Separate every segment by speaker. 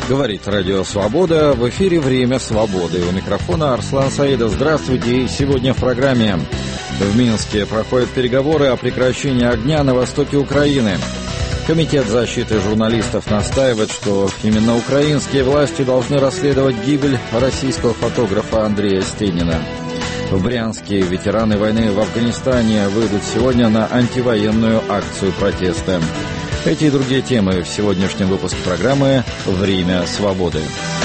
Speaker 1: Говорит Радио Свобода. В эфире «Время свободы». У микрофона Арслан Саидов. Здравствуйте. И сегодня в программе. В Минске проходят переговоры о прекращении огня на востоке Украины. Комитет защиты журналистов настаивает, что именно украинские власти должны расследовать гибель российского фотографа Андрея Стенина. В Брянске ветераны войны в Афганистане выйдут сегодня на антивоенную акцию протеста. Эти и другие темы в сегодняшнем выпуске программы «Время свободы».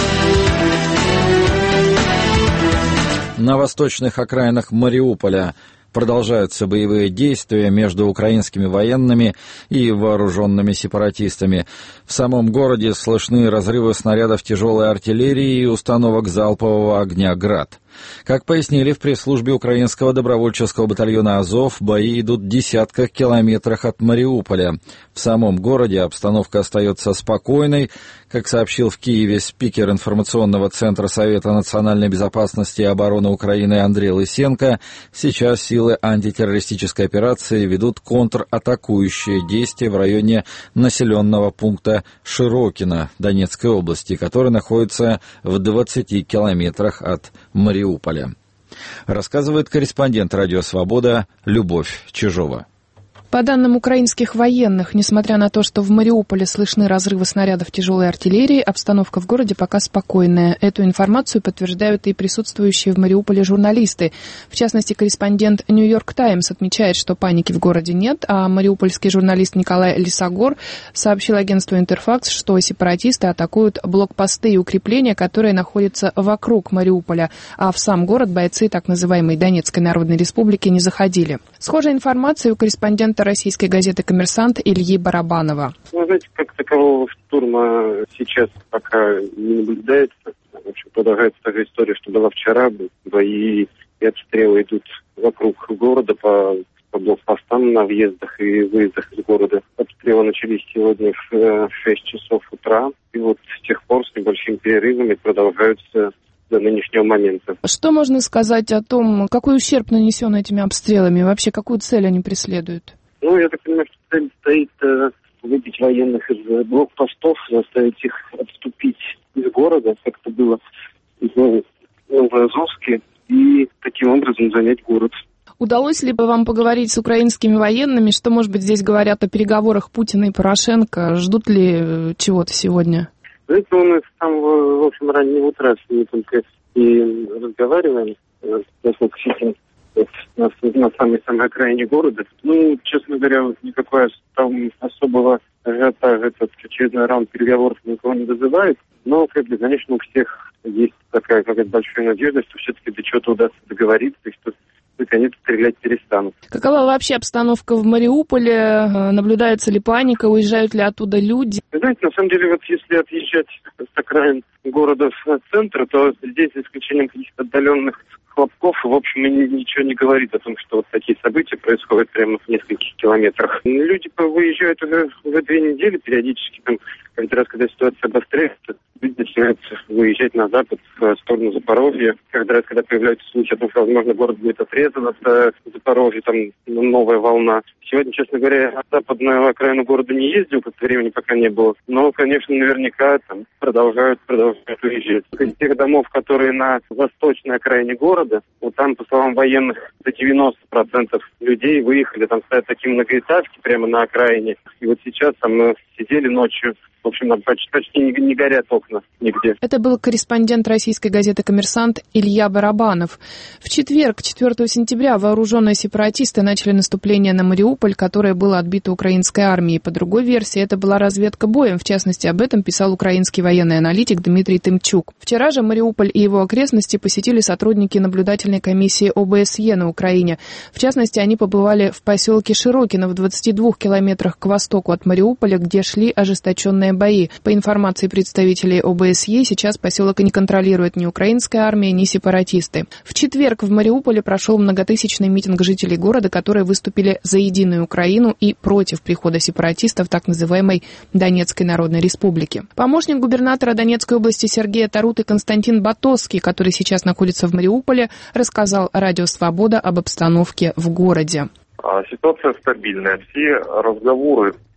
Speaker 1: На восточных окраинах Мариуполя продолжаются боевые действия между украинскими военными и вооруженными сепаратистами. В самом городе слышны разрывы снарядов тяжелой артиллерии и установок залпового огня «Град». Как пояснили в пресс-службе украинского добровольческого батальона «Азов», бои идут в десятках километрах от Мариуполя. В самом городе обстановка остается спокойной. Как сообщил в Киеве спикер информационного центра Совета национальной безопасности и обороны Украины Андрей Лысенко, сейчас силы антитеррористической операции ведут контратакующие действия в районе населенного пункта Широкино Донецкой области, который находится в 20 километрах от Мариуполя. Рассказывает корреспондент «Радио Свобода» Любовь Чижова.
Speaker 2: По данным украинских военных, несмотря на то, что в Мариуполе слышны разрывы снарядов тяжелой артиллерии, обстановка в городе пока спокойная. Эту информацию подтверждают и присутствующие в Мариуполе журналисты. В частности, корреспондент «Нью-Йорк Таймс» отмечает, что паники в городе нет, а мариупольский журналист Николай Лисогор сообщил агентству «Интерфакс», что сепаратисты атакуют блокпосты и укрепления, которые находятся вокруг Мариуполя, а в сам город бойцы так называемой Донецкой Народной Республики не заходили. Схожая информация у корреспондента российской газеты «Коммерсант» Ильи Барабанова.
Speaker 3: Знаете, как такового штурма сейчас пока не наблюдается. В общем, продолжается та же история, что была вчера. Бои и обстрелы идут вокруг города по блокпостам на въездах и выездах из города. Обстрелы начались сегодня в 6 часов утра. И вот с тех пор с небольшими перерывами продолжаются до нынешнего момента.
Speaker 2: Что можно сказать о том, какой ущерб нанесен этими обстрелами? Вообще, какую цель они преследуют?
Speaker 3: Я так понимаю, что цель стоит выбить военных из блокпостов, заставить их отступить из города, как это было в Новоазовске, и таким образом занять город.
Speaker 2: Удалось ли бы вам поговорить с украинскими военными? Что, может быть, здесь говорят о переговорах Путина и Порошенко? Ждут ли чего-то сегодня?
Speaker 3: Знаете, мы с самого, в общем, раннего утра с ними только и разговариваем, насколько сейчас на самой окраине города. Честно говоря, никакого там особого ажиотажа этот очередной раунд переговоров никого не вызывает. Но, конечно, у всех есть такая какая-то большая надежда, что все-таки до чего-то удастся договориться, и что наконец стрелять перестанут.
Speaker 2: Какова вообще обстановка в Мариуполе? Наблюдается ли паника? Уезжают ли оттуда люди?
Speaker 3: Вы знаете, на самом деле, если отъезжать с окраин города в центр, то здесь, за исключением каких-то отдаленных хлопков, в общем, ничего не говорит о том, что вот такие события происходят прямо в нескольких километрах. Люди выезжают уже 2 недели периодически, каждый раз, когда ситуация обостряется, люди начинают выезжать на запад, в сторону Запорожья. Каждый раз, когда появляются случаи о том, что, возможно, город будет отрезан от Запорожья, там новая волна. Сегодня, честно говоря, на западную окраину города не ездил, как-то времени пока не было. Но, конечно, наверняка там продолжают уезжать. Из тех домов, которые на восточной окраине города, вот там, по словам военных, до 90% людей выехали, там стоят такие многоэтажки прямо на окраине. И вот сейчас там мы сидели ночью, в общем, почти не горят окна нигде.
Speaker 2: Это был корреспондент российской газеты «Коммерсант» Илья Барабанов. В четверг, 4 сентября, вооруженные сепаратисты начали наступление на Мариуполь, которое было отбито украинской армией. По другой версии, это была разведка боем. В частности, об этом писал украинский военный аналитик Дмитрий Тымчук. Вчера же Мариуполь и его окрестности посетили сотрудники наблюдательной комиссии ОБСЕ на Украине. В частности, они побывали в поселке Широкино в 22 километрах к востоку от Мариуполя, где шли ожесточенные бои. По информации представителей ОБСЕ, сейчас поселок не контролирует ни украинская армия, ни сепаратисты. В четверг в Мариуполе прошел многотысячный митинг жителей города, которые выступили за единую Украину и против прихода сепаратистов так называемой Донецкой Народной Республики. Помощник губернатора Донецкой области Сергея Таруты Константин Батоский, который сейчас находится в Мариуполе, рассказал Радио Свобода об обстановке в городе.
Speaker 4: Ситуация стабильная. Все разговоры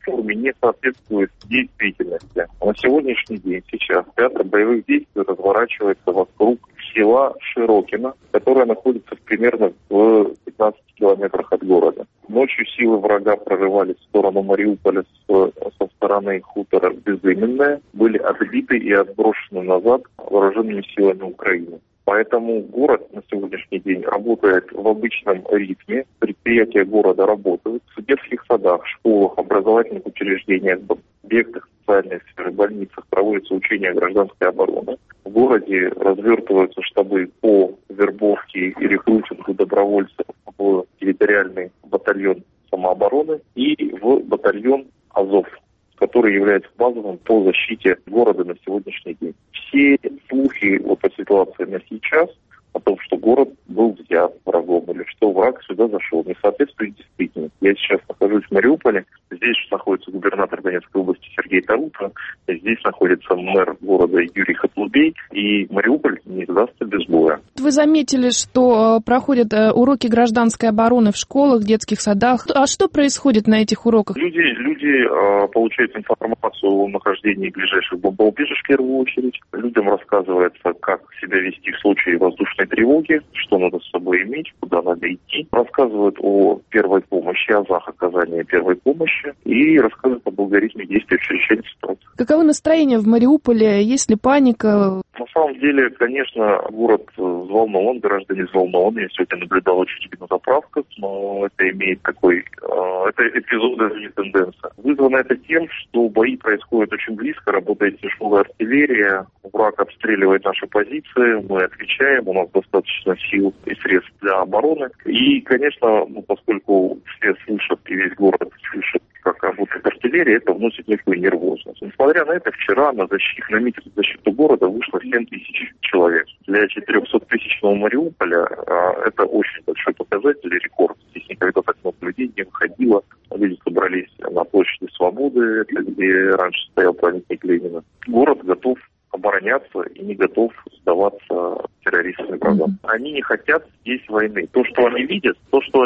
Speaker 4: форме не соответствует действительности. На сегодняшний день сейчас театр боевых действий разворачивается вокруг села Широкино, которое находится примерно в 15 километрах от города. Ночью силы врага прорывались в сторону Мариуполя со стороны хутора Безыменное, были отбиты и отброшены назад вооруженными силами Украины. Поэтому город на сегодняшний день работает в обычном ритме. Предприятия города работают. В детских садах, школах, образовательных учреждениях, объектах социальной сферы, больницах проводятся учения гражданской обороны. В городе развертываются штабы по вербовке и рекрутингу добровольцев в территориальный батальон самообороны и в батальон Азов, который является базовым по защите города на сегодняшний день. Все слухи о ситуации на сейчас, о том, что город был взят врагом или что враг сюда зашел, не соответствует действительности. Я сейчас нахожусь в Мариуполе, здесь находится губернатор Донецкой области Сергей Тарута, здесь находится мэр города Юрий Хатлубей, и Мариуполь не сдастся без боя.
Speaker 2: Вы заметили, что проходят уроки гражданской обороны в школах, детских садах. А что происходит на этих уроках?
Speaker 4: Люди получают информацию о нахождении ближайших бомбоубежищ в первую очередь. Людям рассказывается, как себя вести в случае воздушной тревоги, что надо с собой иметь, куда надо идти. Рассказывают о первой помощи, азах оказания первой помощи и рассказывают об алгоритме действия в чрезвычайной ситуации.
Speaker 2: Каково настроение в Мариуполе? Есть ли паника?
Speaker 4: На самом деле, конечно, город взволнован, граждане взволнованы. Я сегодня наблюдал очереди на заправках, но это имеет это эпизод, даже не тенденция. Вызвано это тем, что бои происходят очень близко, работает тяжелая артиллерия, враг обстреливает наши позиции, мы отвечаем, у нас достаточно сил и средств для обороны. И, конечно, поскольку все слышат, и весь город слышит, как работает артиллерия, это вносит некую нервозность. Несмотря на это, вчера на митинг в защиту города вышло 7 тысяч человек. Для 400-тысячного Мариуполя это очень большой показатель и рекорд. Здесь никогда так много людей не выходило. Люди собрались на площади Свободы, где раньше стоял памятник Ленина. Город готов обороняться и не готов сдаваться террористам и врагам. Они не хотят здесь войны. То, что они видят,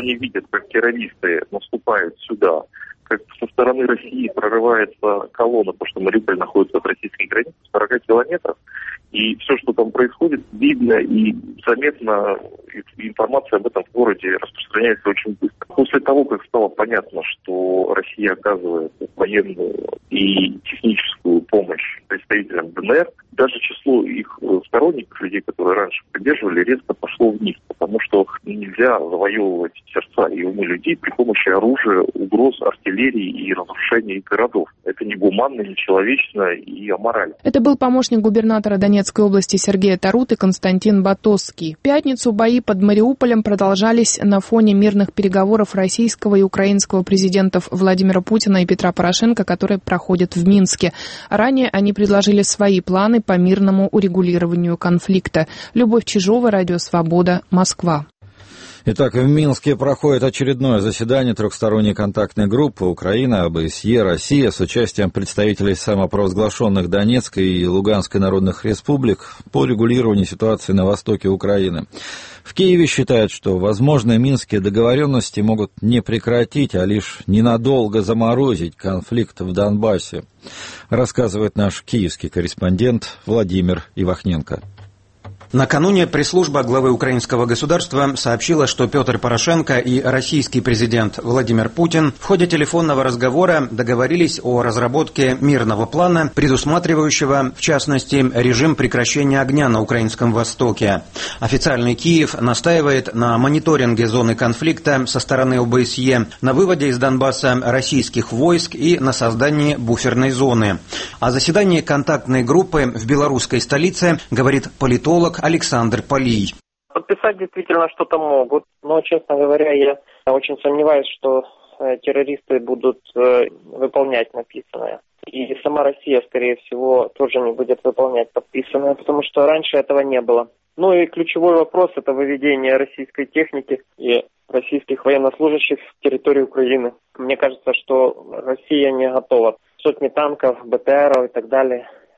Speaker 4: как террористы наступают сюда, как со стороны России прорывается колонна, потому что Мариуполь находится от российской границы в 40 километрах, и все, что там происходит, видно и заметно, и информация об этом в городе распространяется очень быстро. После того, как стало понятно, что Россия оказывает военную и техническую помощь представителям ДНР, даже число их сторонников, людей, которые раньше поддерживали, резко пошло вниз, потому что нельзя завоевывать сердца и умы людей при помощи оружия, угроз, артиллерии и разрушения городов. Это негуманно, нечеловечно и аморально.
Speaker 2: Это был помощник губернатора Донецкой области Сергея Таруты Константин Батосский. В пятницу бои под Мариуполем продолжались на фоне мирных переговоров российского и украинского президентов Владимира Путина и Петра Порошенко, которые проходят в Минске. Ранее они предложили свои планы по мирному урегулированию конфликта. Любовь Чижова, Радио Свобода, Москва.
Speaker 1: Итак, в Минске проходит очередное заседание трехсторонней контактной группы Украина, ОБСЕ, Россия с участием представителей самопровозглашенных Донецкой и Луганской народных республик по регулированию ситуации на востоке Украины. В Киеве считают, что возможные минские договоренности могут не прекратить, а лишь ненадолго заморозить конфликт в Донбассе, рассказывает наш киевский корреспондент Владимир Ивахненко.
Speaker 5: Накануне пресс-служба главы украинского государства сообщила, что Петр Порошенко и российский президент Владимир Путин в ходе телефонного разговора договорились о разработке мирного плана, предусматривающего, в частности, режим прекращения огня на украинском востоке. Официальный Киев настаивает на мониторинге зоны конфликта со стороны ОБСЕ, на выводе из Донбасса российских войск и на создании буферной зоны. О заседании контактной группы в белорусской столице говорит политолог Александр Полий.
Speaker 6: Подписать действительно что-то могут, но, честно говоря, я очень сомневаюсь, что террористы будут выполнять написанное. И сама Россия, скорее всего, тоже не будет выполнять подписанное, потому что раньше этого не было. Ну и ключевой вопрос – это выведение российской техники и российских военнослужащих с территории Украины. Мне кажется, что Россия не готова. Сотни танков, БТРов и так далее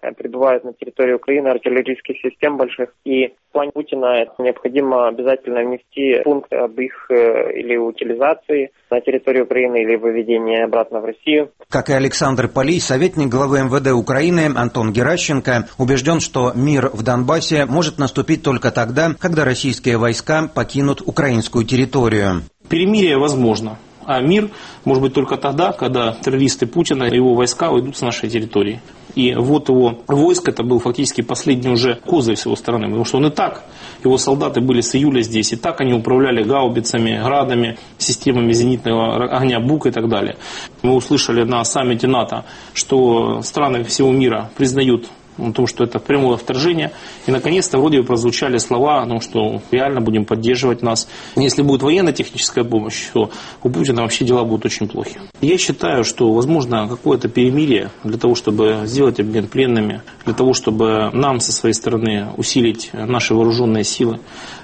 Speaker 6: прибывают на территорию Украины артиллерийских систем больших. И в плане Путина необходимо обязательно внести пункт об их или утилизации на территорию Украины, или выведении обратно в Россию.
Speaker 5: Как и Александр Палий, советник главы МВД Украины Антон Геращенко убежден, что мир в Донбассе может наступить только тогда, когда российские войска покинут украинскую территорию.
Speaker 7: Перемирие возможно. А мир может быть только тогда, когда террористы Путина и его войска уйдут с нашей территории. И вот его войск, это был фактически последний уже козырь с его стороны, потому что он и так, его солдаты были с июля здесь, и так они управляли гаубицами, градами, системами зенитного огня БУК и так далее. Мы услышали на саммите НАТО, что страны всего мира признают о том, что это прямое вторжение. И наконец-то вроде бы прозвучали слова о том, что реально будем поддерживать нас. Если будет военно-техническая помощь, то у Путина вообще дела будут очень плохи. Я считаю, что возможно какое-то перемирие для того, чтобы сделать обмен пленными, для того, чтобы нам со своей стороны усилить наши вооруженные силы.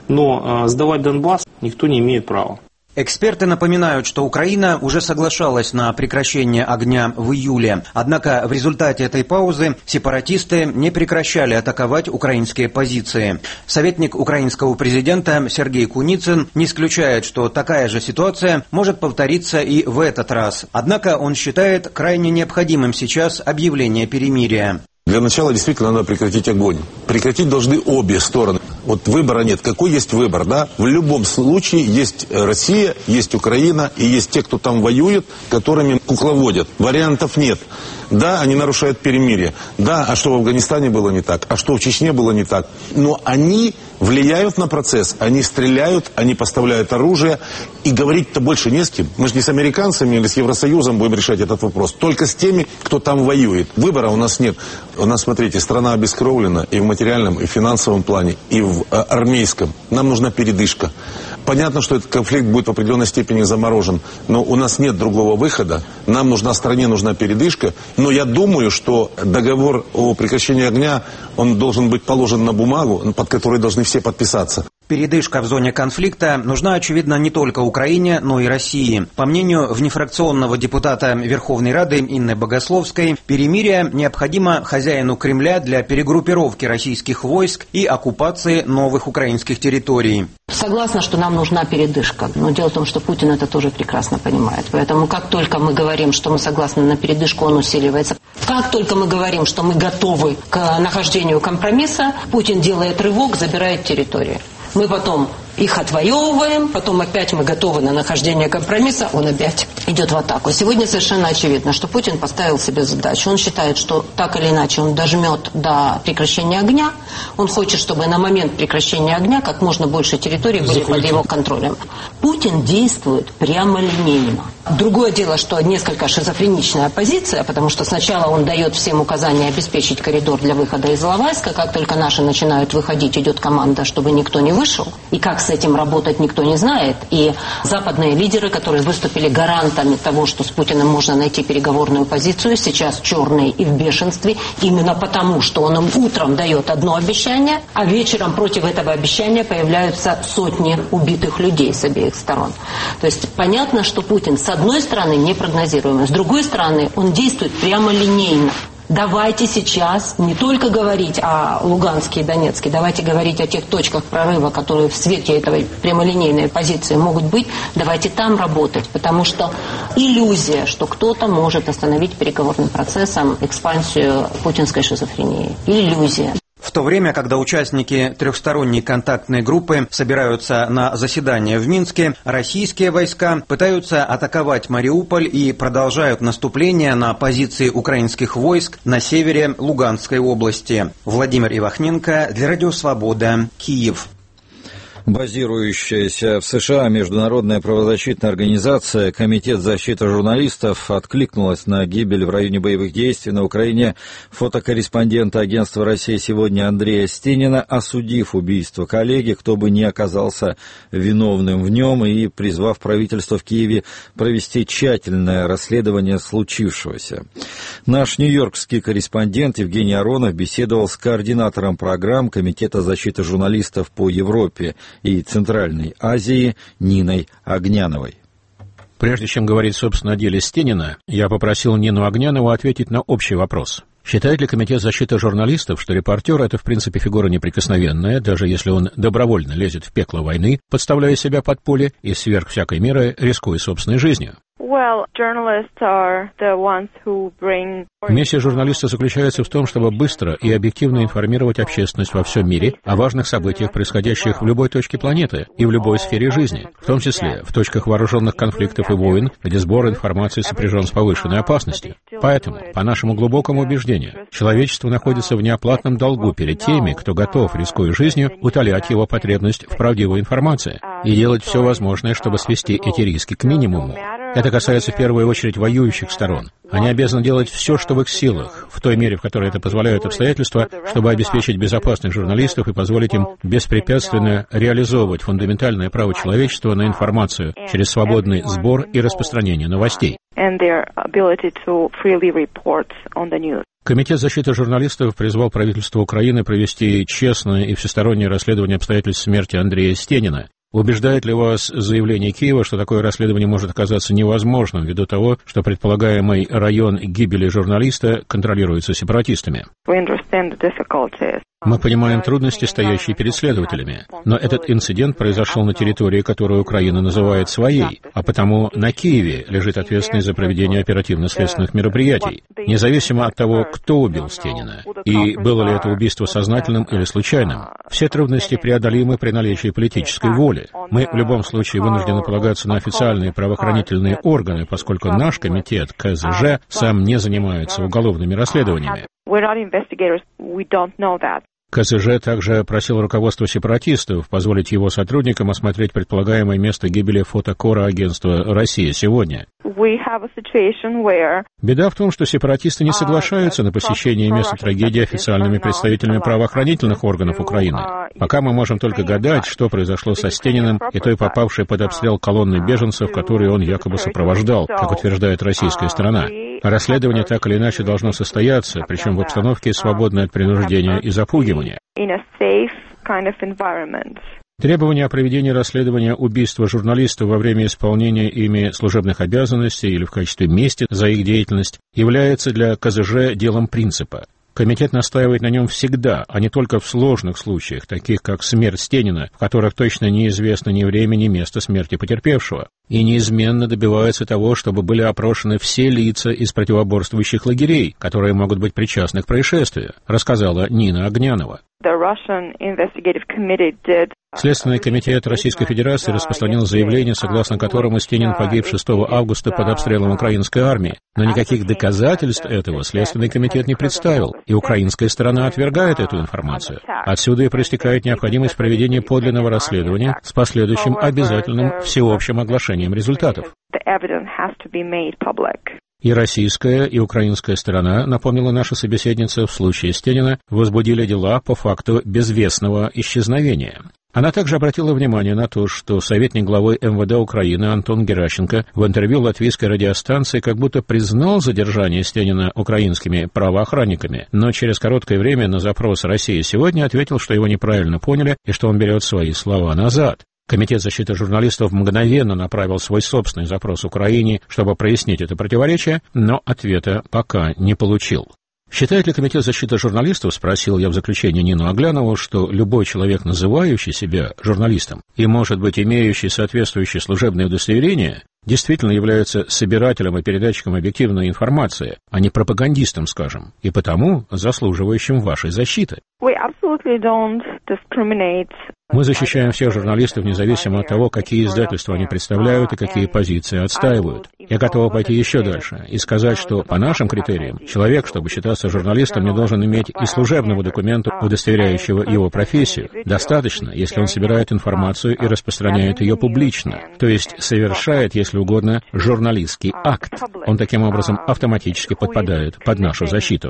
Speaker 7: Но сдавать Донбасс никто не имеет права.
Speaker 5: Эксперты напоминают, что Украина уже соглашалась на прекращение огня в июле. Однако в результате этой паузы сепаратисты не прекращали атаковать украинские позиции. Советник украинского президента Сергей Куницын не исключает, что такая же ситуация может повториться и в этот раз. Однако он считает крайне необходимым сейчас объявление перемирия.
Speaker 8: Для начала действительно надо прекратить огонь. Прекратить должны обе стороны. Вот выбора нет. Какой есть выбор, да? В любом случае есть Россия, есть Украина и есть те, кто там воюет, которыми кукловодят. Вариантов нет. Да, они нарушают перемирие. Да, а что в Афганистане было не так? А что в Чечне было не так? Но они влияют на процесс, они стреляют, они поставляют оружие. И говорить-то больше не с кем. Мы же не с американцами или с Евросоюзом будем решать этот вопрос. Только с теми, кто там воюет. Выбора у нас нет. У нас, смотрите, страна обескровлена и в материальном, и в финансовом плане, и в армейском. Нам нужна передышка. Понятно, что этот конфликт будет в определенной степени заморожен, но у нас нет другого выхода. Нам стране нужна передышка. Но я думаю, что договор о прекращении огня, он должен быть положен на бумагу, под которой должны все подписаться.
Speaker 5: Передышка в зоне конфликта нужна, очевидно, не только Украине, но и России. По мнению внефракционного депутата Верховной Рады Инны Богословской, перемирие необходимо хозяину Кремля для перегруппировки российских войск и оккупации новых украинских территорий.
Speaker 9: Согласна, что нам нужна передышка. Но дело в том, что Путин это тоже прекрасно понимает. Поэтому как только мы говорим, что мы согласны на передышку, он усиливается. Как только мы говорим, что мы готовы к нахождению компромисса, Путин делает рывок, забирает территорию. Мы потом их отвоевываем, потом опять мы готовы на нахождение компромисса, он опять идет в атаку. Сегодня совершенно очевидно, что Путин поставил себе задачу. Он считает, что так или иначе он дожмет до прекращения огня. Он хочет, чтобы на момент прекращения огня как можно больше территорий были под его контролем. Путин действует прямолинейно. Другое дело, что несколько шизофреничная позиция, потому что сначала он дает всем указания обеспечить коридор для выхода из Иловайска. Как только наши начинают выходить, идет команда, чтобы никто не вышел. И как с этим работать, никто не знает. И западные лидеры, которые выступили гарантами того, что с Путиным можно найти переговорную позицию, сейчас черные и в бешенстве, именно потому, что он им утром дает одно обещание, а вечером против этого обещания появляются сотни убитых людей с обеих сторон. То есть понятно, что Путин с одной стороны непрогнозируемый, с другой стороны он действует прямолинейно. Давайте сейчас не только говорить о Луганске и Донецке, давайте говорить о тех точках прорыва, которые в свете этой прямолинейной позиции могут быть. Давайте там работать, потому что иллюзия, что кто-то может остановить переговорным процессом экспансию путинской шизофрении. Иллюзия.
Speaker 5: В то время, когда участники трехсторонней контактной группы собираются на заседание в Минске, российские войска пытаются атаковать Мариуполь и продолжают наступление на позиции украинских войск на севере Луганской области. Владимир Ивахненко для Радио Свобода, Киев.
Speaker 1: Базирующаяся в США международная правозащитная организация «Комитет защиты журналистов» откликнулась на гибель в районе боевых действий на Украине фотокорреспондента агентства «Россия сегодня» Андрея Стенина, осудив убийство коллеги, кто бы ни оказался виновным в нем, и призвав правительство в Киеве провести тщательное расследование случившегося. Наш нью-йоркский корреспондент Евгений Аронов беседовал с координатором программ Комитета защиты журналистов по Европе и Центральной Азии Ниной Огняновой.
Speaker 10: Прежде чем говорить, собственно, о деле Стенина, я попросил Нину Огнянову ответить на общий вопрос. Считает ли Комитет защиты журналистов, что репортер — это в принципе фигура неприкосновенная, даже если он добровольно лезет в пекло войны, подставляя себя под пули и сверх всякой меры рискуя собственной жизнью? Миссия журналиста заключается в том, чтобы быстро и объективно информировать общественность во всем мире о важных событиях, происходящих в любой точке планеты и в любой сфере жизни, в том числе в точках вооруженных конфликтов и войн, где сбор информации сопряжен с повышенной опасностью. Поэтому, по нашему глубокому убеждению, человечество находится в неоплатном долгу перед теми, кто готов, рискуя жизнью, утолять его потребность в правдивой информации и делать все возможное, чтобы свести эти риски к минимуму. Это касается в первую очередь воюющих сторон. Они обязаны делать все, что в их силах, в той мере, в которой это позволяют обстоятельства, чтобы обеспечить безопасность журналистов и позволить им беспрепятственно реализовывать фундаментальное право человечества на информацию через свободный сбор и распространение новостей. Комитет защиты журналистов призвал правительство Украины провести честное и всестороннее расследование обстоятельств смерти Андрея Стенина. Убеждает ли вас заявление Киева, что такое расследование может оказаться невозможным ввиду того, что предполагаемый район гибели журналиста контролируется сепаратистами? Мы понимаем трудности, стоящие перед следователями, но этот инцидент произошел на территории, которую Украина называет своей, а потому на Киеве лежит ответственность за проведение оперативно-следственных мероприятий, независимо от того, кто убил Стенина, и было ли это убийство сознательным или случайным. Все трудности преодолимы при наличии политической воли. Мы в любом случае вынуждены полагаться на официальные правоохранительные органы, поскольку наш комитет КЗЖ сам не занимается уголовными расследованиями. КЗЖ также просил руководство сепаратистов позволить его сотрудникам осмотреть предполагаемое место гибели фотокора агентства «Россия сегодня». Беда в том, что сепаратисты не соглашаются на посещение места трагедии официальными представителями правоохранительных органов Украины. Пока мы можем только гадать, что произошло со Стениным и той попавшей под обстрел колонны беженцев, которые он якобы сопровождал, как утверждает российская сторона. Расследование так или иначе должно состояться, причем в обстановке, свободной от принуждения и запугивания. Требование о проведении расследования убийства журналистов во время исполнения ими служебных обязанностей или в качестве мести за их деятельность является для КЗЖ делом принципа. Комитет настаивает на нем всегда, а не только в сложных случаях, таких как смерть Стенина, в которых точно неизвестно ни время, ни место смерти потерпевшего, и неизменно добивается того, чтобы были опрошены все лица из противоборствующих лагерей, которые могут быть причастны к происшествию, рассказала Нина Огнянова. Следственный комитет Российской Федерации распространил заявление, согласно которому Стенин погиб 6 августа под обстрелом украинской армии. Но никаких доказательств этого Следственный комитет не представил, и украинская сторона отвергает эту информацию. Отсюда и проистекает необходимость проведения подлинного расследования с последующим обязательным всеобщим оглашением результатов. И российская, и украинская сторона, напомнила наша собеседница, в случае Стенина возбудили дела по факту безвестного исчезновения. Она также обратила внимание на то, что советник главы МВД Украины Антон Геращенко в интервью латвийской радиостанции как будто признал задержание Стенина украинскими правоохранниками, но через короткое время на запрос «Россия сегодня» ответил, что его неправильно поняли и что он берет свои слова назад. Комитет защиты журналистов мгновенно направил свой собственный запрос Украине, чтобы прояснить это противоречие, но ответа пока не получил. Считает ли Комитет защиты журналистов, спросил я в заключение Нину Оглянову, что любой человек, называющий себя журналистом и, может быть, имеющий соответствующее служебное удостоверение, действительно является собирателем и передатчиком объективной информации, а не пропагандистом, скажем, и потому заслуживающим вашей защиты? Мы защищаем всех журналистов, независимо от того, какие издательства они представляют и какие позиции отстаивают. Я готова пойти еще дальше и сказать, что по нашим критериям человек, чтобы считаться журналистом, не должен иметь и служебного документа, удостоверяющего его профессию. Достаточно, если он собирает информацию и распространяет ее публично, то есть совершает, если угодно, журналистский акт. Он таким образом автоматически подпадает под нашу защиту.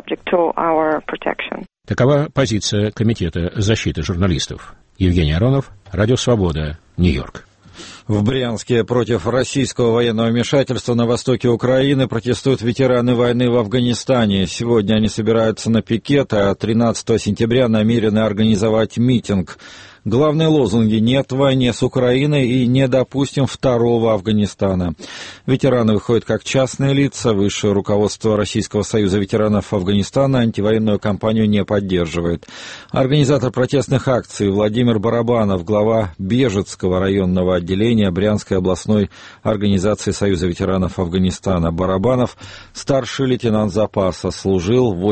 Speaker 10: Такова позиция Комитета защиты журналистов. Евгений Аронов, Радио Свобода, Нью-Йорк.
Speaker 1: В Брянске против российского военного вмешательства на востоке Украины протестуют ветераны войны в Афганистане. Сегодня они собираются на пикет, а 13 сентября намерены организовать митинг. Главные лозунги: «Нет войне с Украиной» и «Не допустим второго Афганистана». Ветераны выходят как частные лица. Высшее руководство Российского союза ветеранов Афганистана антивоенную кампанию не поддерживает. Организатор протестных акций Владимир Барабанов, глава Бежецкого районного отделения Брянской областной организации Союза ветеранов Афганистана. Барабанов — старший лейтенант запаса, служил в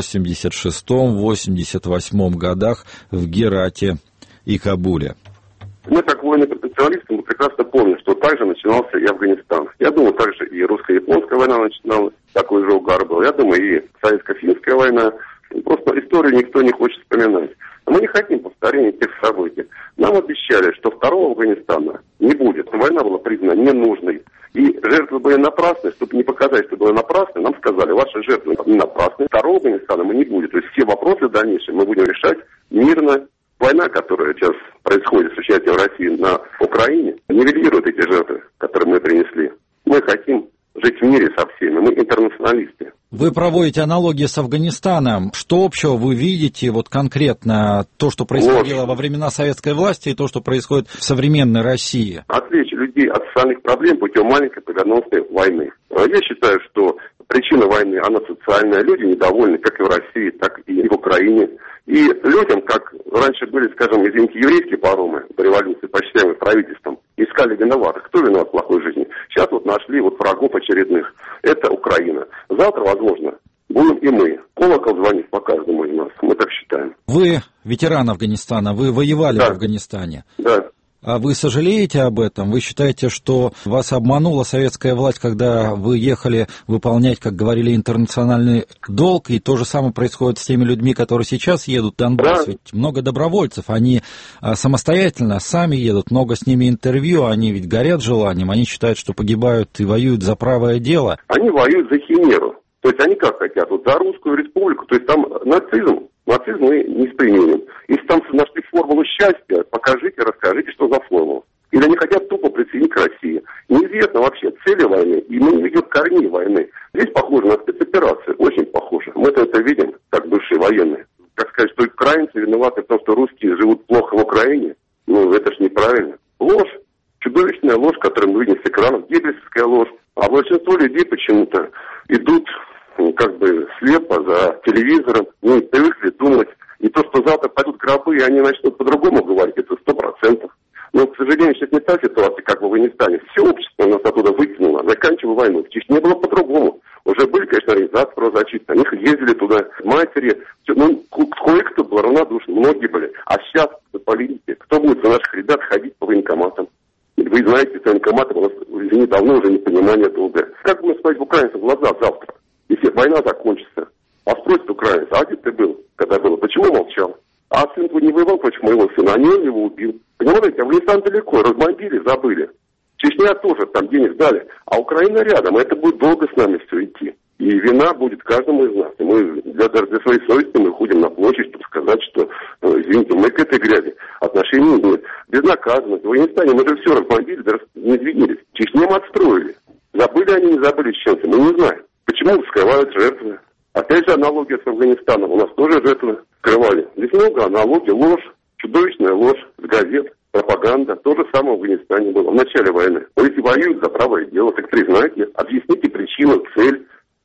Speaker 1: 86-88 годах в Герате и Кабуле.
Speaker 11: Мы, как военные специалисты, мы прекрасно помним, что также начинался и Афганистан. Я думаю, также и русско-японская война начиналась, такой же угар был. Я думаю, и советско-финская война. Просто историю никто не хочет вспоминать. Но мы не хотим повторения тех событий. Нам обещали, что второго Афганистана не будет. Война была признана ненужной. И жертвы были напрасны. Чтобы не показать, что было напрасно, нам сказали, ваши жертвы не напрасны. Второго Афганистана мы не будем. То есть все вопросы дальнейшие мы будем решать мирно. Война, которая сейчас происходит с участием России на Украине, нивелирует эти жертвы, которые мы принесли. Мы хотим жить в мире со всеми, мы интернационалисты.
Speaker 1: Вы проводите аналогии с Афганистаном. Что общего вы видите вот конкретно то, что происходило во времена советской власти, и то, что происходит в современной России?
Speaker 11: Отвлечь людей от социальных проблем путем маленькой победоносной войны. Я считаю, что причина войны, она социальная. Люди недовольны как и в России, так и в Украине. И людям, как раньше были, скажем, извините, еврейские паромы до революции, почитаемые правительством, искали виноватых. Кто виноват в плохой жизни? Сейчас вот нашли вот врагов очередных. Это Украина. Завтра, возможно, будем и мы. Колокол звонит по каждому из нас. Мы так считаем.
Speaker 1: Вы ветеран Афганистана, вы воевали в Афганистане.
Speaker 11: Да.
Speaker 1: А вы сожалеете об этом? Вы считаете, что вас обманула советская власть, когда вы ехали выполнять, как говорили, интернациональный долг, и то же самое происходит с теми людьми, которые сейчас едут в Донбасс?
Speaker 11: Да.
Speaker 1: Ведь много добровольцев, они самостоятельно, сами едут, много с ними интервью, они ведь горят желанием, они считают, что погибают и воюют за правое дело.
Speaker 11: Они воюют за химеру. То есть они как хотят? Вот за русскую республику, то есть там нацизм мы не применим. Если там нашли формулу счастья, покажите, расскажите, что за формула. Или они хотят тупо присоединить к России. Неизвестно вообще цели войны, и мы не видим корней войны. Здесь похоже на спецоперацию, очень похоже. Мы это видим, как бывшие военные. Как сказать, что украинцы виноваты в том, что русские живут плохо в Украине? Ну, это ж неправильно. Ложь, чудовищная ложь, которую мы видим с экранов, геббельская ложь. А большинство людей почему-то идут как бы слепо за телевизором, не привыкли думать. И то, что завтра пойдут гробы, и они начнут по-другому говорить, это 100%. Но, к сожалению, сейчас не та ситуация, как в Афганистане. Все общество нас оттуда вытянуло, заканчивая войну. В Чечне было по-другому. Уже были, конечно, организации правозащитные, они ездили туда, матери. Все, ну, кое-кто был равнодушен, многие были. А сейчас, политики, кто будет за наших ребят ходить по военкоматам? Вы знаете, что военкоматы у нас, извини, давно уже непонимание долга. Как будем смотреть украинцам в глаза завтра, если война закончится? А спросит украинец, а где ты был, когда было? Почему молчал? А сын твой не воевал против моего сына, а не он его убил. Понимаете, Афганистан далеко, разбомбили, забыли. Чечня тоже, там денег дали. А Украина рядом, это будет долго с нами все идти. И вина будет каждому из нас. И мы для своей совести мы ходим на площадь, чтобы сказать, что, извините, мы к этой грязи отношений не будет. Безнаказанность. В Афганистане мы же все разбомбили, даже не двинулись. Чечню мы отстроили. Забыли они, не забыли с чем-то, мы не знаем. Почему скрывают жертвы? Опять же аналогия с Афганистаном. У нас тоже жертвы скрывали. Здесь много аналогий. Ложь, чудовищная ложь с газет, пропаганда. То же самое в Афганистане было в начале войны. Но если воюют за правое дело, так признайте, объясните причину, цель.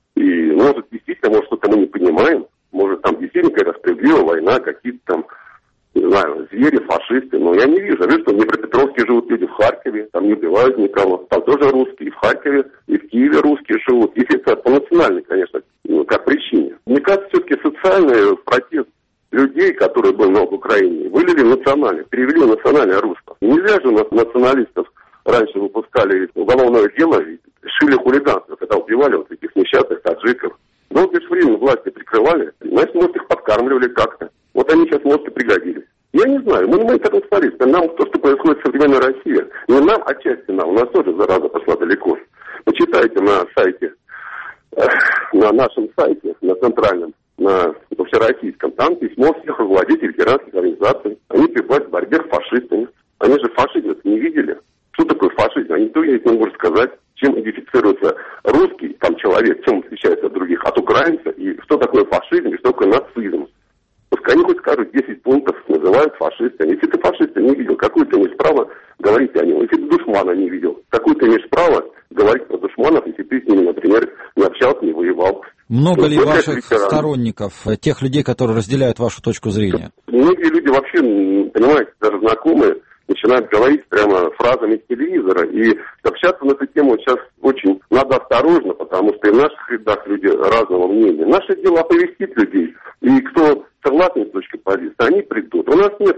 Speaker 11: И, может, действительно, может, что-то мы не понимаем. Может, там действительно какая-то справедливая война, какие-то там, не знаю, звери, фашисты. Но я не вижу. Вижу, что в Днепропетровске живут люди, в Харькове, там не убивают никого. Там тоже русские, и в Харькове, и в Киеве русские живут. Если это по национальной, конечно, как причине. Мне кажется, все-таки социальный протест людей, который был в Украине, вылили в национальный, перевели в национальное русло. Нельзя же у нас националистов раньше выпускали уголовное дело, шили хулиганство, когда убивали вот этих несчастных таджиков. Долгое время власти прикрывали, значит, может, их подкармливали как-то. Вот они сейчас, может, и пригодились. Я не знаю, мы интернационалисты. Нам то, что происходит в современной России, не нам, а части нам. У нас тоже зараза пошла далеко. Почитайте на сайте, на нашем сайте, на центральном, на всероссийском, там письмо всех руководителей ветеранских организаций. Они пребывают в борьбе с фашистами. Они же фашизм не видели. Что такое фашизм? А никто ей не может сказать, чем идентифицируется русский там человек, чем он отличается от других, от украинца, и что такое фашизм, и что такое нацизм. Пускай они хоть скажут 10 пунктов, называют фашистами. Если ты фашиста не видел, какое ты имеешь право говорить о нем? Если ты душмана не видел, какое ты имеешь право говорить про душманов, если ты с ними, например, не общался, не воевал?
Speaker 1: Много ли ваших сторонников, тех людей, которые разделяют вашу точку зрения?
Speaker 11: Многие люди вообще, понимаете, даже знакомые, начинают говорить прямо фразами с телевизора. И общаться на эту тему сейчас очень надо осторожно, потому что и в наших рядах люди разного мнения. Наше дело оповестить людей. И кто согласен с точкой позиции, они придут. У нас нет,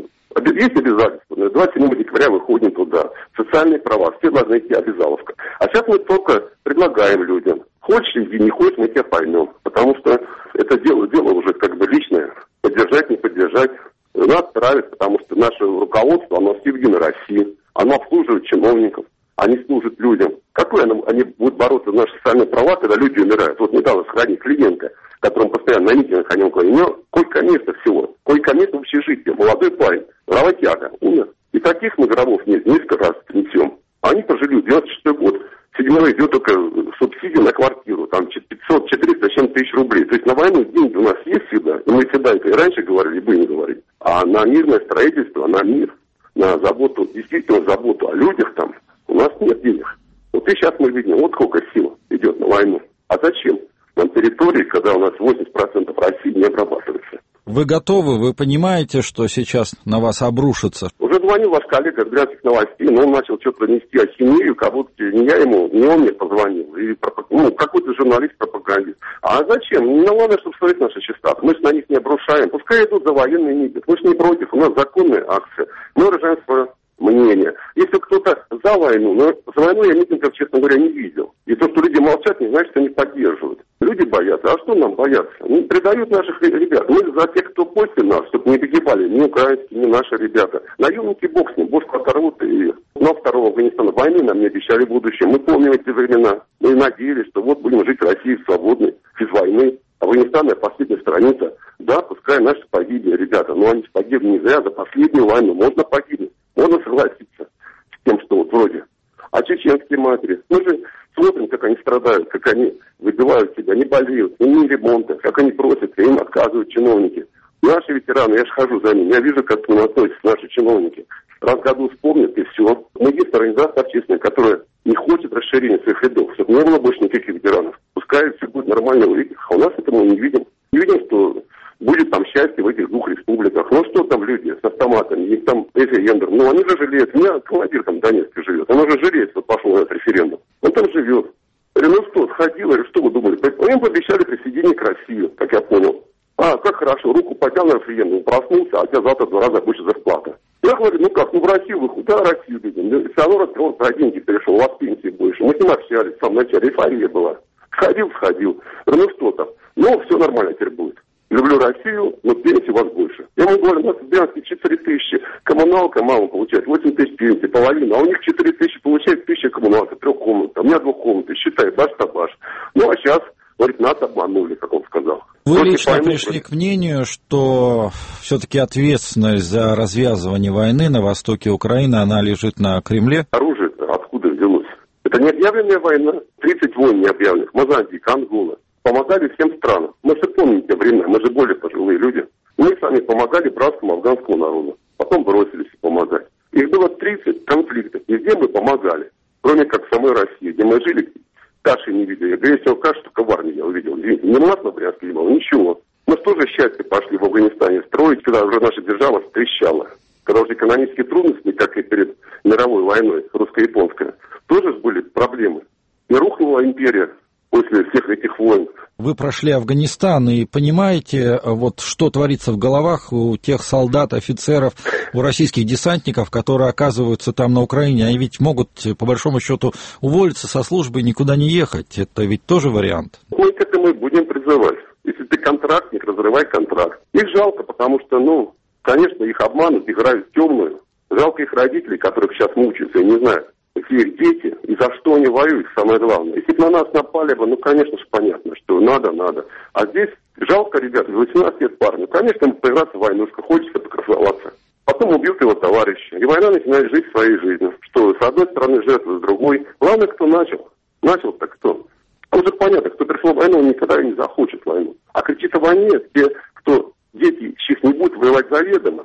Speaker 11: есть обязательства. 27 декабря выходим туда. Социальные права, все должны идти, обязаловка. А сейчас мы только предлагаем людям. Хочешь иди, не хочешь, мы тебя поймем. Потому что это дело уже как бы личное. Поддержать, не поддержать. Нас нравится, потому что наше руководство, оно в середине России. Оно обслуживает чиновников. Они служат людям. Какое они будут бороться за наши социальные права, когда люди умирают? Вот недавно сохранили клиента, которому постоянно на митингах о нем говорили. У него койко-место всего. Койко-место в общежитии. Молодой парень. Работяга. Умер. И таких мы гробов несколько раз несем. Они прожили 96-й год. 7-й идет только субсидия на квартиру. Там 500, 400, 7 тысяч рублей. То есть на войну деньги у нас есть всегда. И мы всегда это и раньше говорили, и будем говорить. А на мирное строительство, на мир, на заботу, действительно заботу о людях там, у нас нет денег. Вот и сейчас мы видим, вот сколько сил идет на войну. А зачем нам территории, когда у нас 80% России не обрабатывается?
Speaker 1: Вы готовы? Вы понимаете, что сейчас на вас обрушится?
Speaker 11: Уже звонил ваш коллега с Брянских новостей, но он начал что-то нести ахинею, как будто не я ему, не он мне позвонил. И, какой-то журналист-пропагандист. А зачем? Не главное, чтобы смотреть наши частоты. Мы же на них не обрушаем. Пускай идут за военный митинг. Мы же не против. У нас законная акция. Мы выражаем свое мнение. Если кто-то за войну, но за войну я митингов, честно говоря, не видел. И то, что люди молчат, не значит, что они поддерживают. Люди боятся. А что нам бояться? Они предают наших ребят. Мы за тех, кто после нас, чтобы не погибали ни украинские, ни наши ребята. Наемники бог с ним, бошку оторвут. И на второго Афганистана войны нам не обещали будущее. Мы помним эти времена. Мы надеялись, что вот будем жить в России свободной, без войны. Афганистан — последняя страница. Да, пускай наши погибли, ребята. Но они погибли не зря, за последнюю войну. Можно погибнуть. Можно согласиться с тем, что вот вроде. А чеченские матери, мы же смотрим, как они страдают, как они выбивают себя, они болеют, им ремонта, как они просятся, им отказывают чиновники. Наши ветераны, я же хожу за ними, я вижу, как к ним относятся наши чиновники. Раз в году вспомнят, и все. Мы единственная организация общественная, которая не хочет расширения своих рядов, чтобы не было больше никаких ветеранов. Пускай все будет нормально у этих, а у нас этого мы не видим. Не видим, что будет там счастье в этих двух республиках. Ну что там люди с автоматами, их там референдум. Ну они же жалеют. У меня командир там в Донецке живет. Он уже жалеет, что пошел на этот референдум. Он там живет. Я говорю, ну что, сходил, или что вы думали? Им пообещали присоединение к России, как я понял. А, как хорошо, руку поднял на референдум, проснулся, а у тебя завтра в 2 раза больше зарплата. Я говорю, ну как, в Россию выходит, да, Россию видим. Все равно разговор про деньги перешел, у вас пенсии больше. Мы с ним общались, в самом начале, эйфория была. Сходил. Говорю, ну что там? Ну, все нормально теперь будет. Люблю Россию, но пенсии у вас больше. Я ему говорю, у нас в Брянске 4 тысячи, коммуналка мама получает 8 тысяч пенсии, половина, а у них 4 тысячи получает, 1000 коммуналка, 3 комнат, у меня 2 комнаты, считай, баш-табаш. Ну, а сейчас, говорит, нас обманули, как он сказал.
Speaker 1: Вы лично пришли к мнению, что все-таки ответственность за развязывание войны на востоке Украины, она лежит на Кремле?
Speaker 11: Оружие откуда взялось? Это не объявленная война, 30 войн не объявленных, Мозамбик, Ангола. Помогали всем странам. Мы же помним те времена, мы же более пожилые люди. Мы сами помогали братскому афганскому народу. Потом бросились помогать. Их было 30 конфликтов. Везде мы помогали. Кроме как в самой России, где мы жили, каши не видели. Я всего каши только в армии я увидел. Извините, не у нас на Брянске не было, ничего. Мы тоже счастье пошли в Афганистане строить, когда уже наша держава трещала. Когда уже экономические трудности, как и перед мировой войной русско-японской, тоже были проблемы. И рухнула империя после всех этих войн.
Speaker 1: Вы прошли Афганистан и понимаете, вот что творится в головах у тех солдат, офицеров, у российских десантников, которые оказываются там на Украине. Они ведь могут, по большому счету, уволиться со службы и никуда не ехать. Это ведь тоже вариант.
Speaker 11: Мы к этому и будем призывать. Если ты контрактник, разрывай контракт. Их жалко, потому что, конечно, их обманут, играют в темную. Жалко их родителей, которых сейчас мучаются, я не знаю. Какие их дети, и за что они воюют, самое главное. Если бы на нас напали бы, конечно же, понятно, что надо. А здесь жалко, ребята, 18 лет парню. Конечно, ему поиграться в войнушку, хочется покрасоваться. Потом убьют его товарища. И война начинает жить своей жизнью. Что, с одной стороны, жертвы, с другой. Главное, кто начал. Начал-то кто? Уже понятно, кто пришел в войну, он никогда не захочет войну. А кричит о войне те, кто дети чьих не будут воевать заведомо.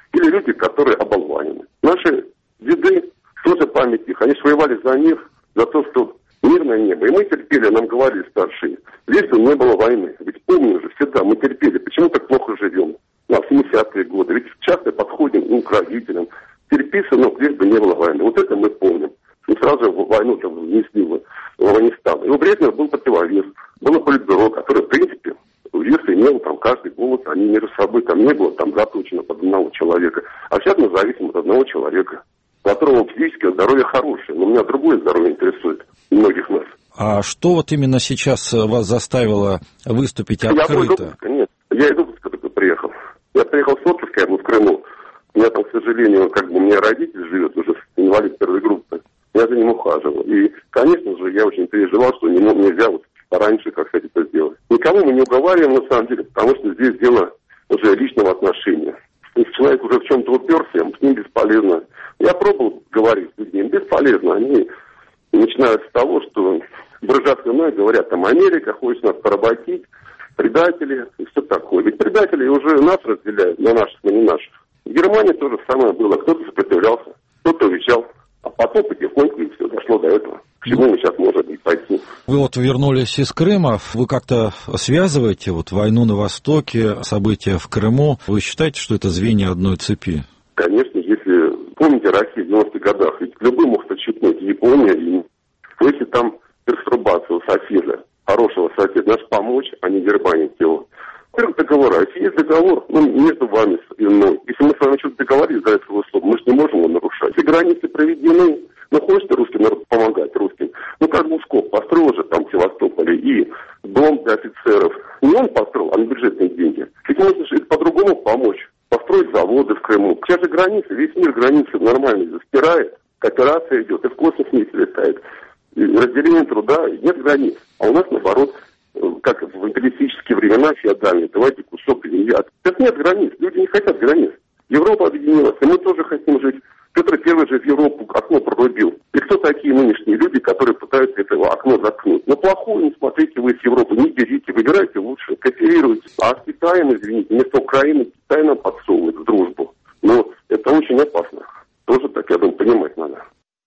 Speaker 11: или люди, которые оболванены. Наши деды, тоже память их, они воевали за мир, за то, что мирное небо. И мы терпели, нам говорили старшие, лишь бы не было войны. Ведь помню же, всегда мы терпели. Почему так плохо живем? В 70-е годы. Ведь часто подходим к родителям. Терпи, сынок, лишь бы не было войны. Вот это мы помним. Мы сразу же войну внесли в Афганистан. И у Брежнева был противовес. Было политбюро, которое, в принципе, вес имел, там каждый голос, они между собой, там не было там заточено под одного человека. А сейчас мы зависим от одного человека, у которого физическое здоровье хорошее. Но меня другое здоровье интересует многих нас.
Speaker 1: А что вот именно сейчас вас заставило выступить открыто?
Speaker 11: Я из отпуска только приехал. Я приехал с отпуска, я был в Крыму. У меня там, к сожалению, у меня родитель живет уже, инвалид первой группы. Я за ним ухаживал. И, конечно же, я очень переживал, что нельзя вот раньше, как сказать, это сделать. Никому мы не уговариваем, на самом деле, потому что здесь дело уже личного отношения. Если человек уже в чем-то уперся, с ним бесполезно. Я пробовал говорить с людьми, бесполезно. Они начинают с того, что брызжат мной, говорят, там Америка хочет нас поработить, предатели и все такое. Ведь предатели уже нас разделяют, на наших, на не наших. В Германии то же самое было. Кто-то сопротивлялся, кто-то уезжал. А потом потихоньку и все дошло до этого. К чему мы сейчас можем и пойти.
Speaker 1: Вы вот вернулись из Крыма. Вы как-то связываете вот войну на Востоке, события в Крыму? Вы считаете, что это звенья одной цепи?
Speaker 11: Конечно, если помните Россию в 90-х годах, ведь любой мог подчеркнуть Япония. И если там перструбацию соседа, хорошего соседа, наш помочь, а не дербанить его. Во-первых, договора. Если есть договор, между вами и мной. Если мы с вами что-то договорились за этого слова, мы же не можем его нарушать. Если границы проведены, хочет русский народ помогать русским. Как Лужков построил же там в Севастополе и дом для офицеров. Не он построил, а на бюджетные деньги. Ведь можно же по-другому помочь. Построить заводы в Крыму. Сейчас же границы, весь мир границы нормально стирает. Кооперация идет, и в космос вместе летает. И разделение труда, нет границ. А у нас, наоборот, как в империалистические времена феодальные, давайте кусок земли. Сейчас нет границ, люди не хотят границ. Европа объединилась, и мы тоже хотим жить. Петр Первый же в Европу окно прорубил. И кто такие нынешние люди, которые пытаются это окно заткнуть? Плохое не смотрите вы с Европы, не берите, выбирайте лучше, кооперируйте. А с Китаем, извините, вместо Украины Китай нам подсовывает дружбу. Это очень опасно. Тоже так, я думаю, понимать надо.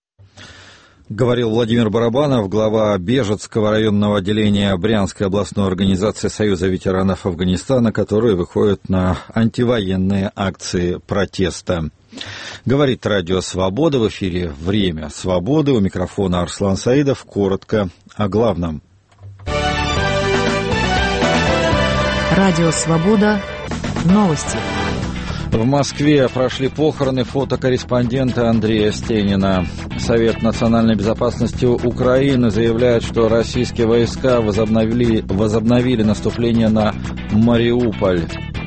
Speaker 1: Говорил Владимир Барабанов, глава Бежецкого районного отделения Брянской областной организации Союза ветеранов Афганистана, которые выходят на антивоенные акции протеста. Говорит Радио Свобода, в эфире «Время свободы». У микрофона Арслан Саидов. Коротко о главном.
Speaker 12: Радио Свобода. Новости.
Speaker 1: В Москве прошли похороны фотокорреспондента Андрея Стенина. Совет национальной безопасности Украины заявляет, что российские войска возобновили наступление на Мариуполь.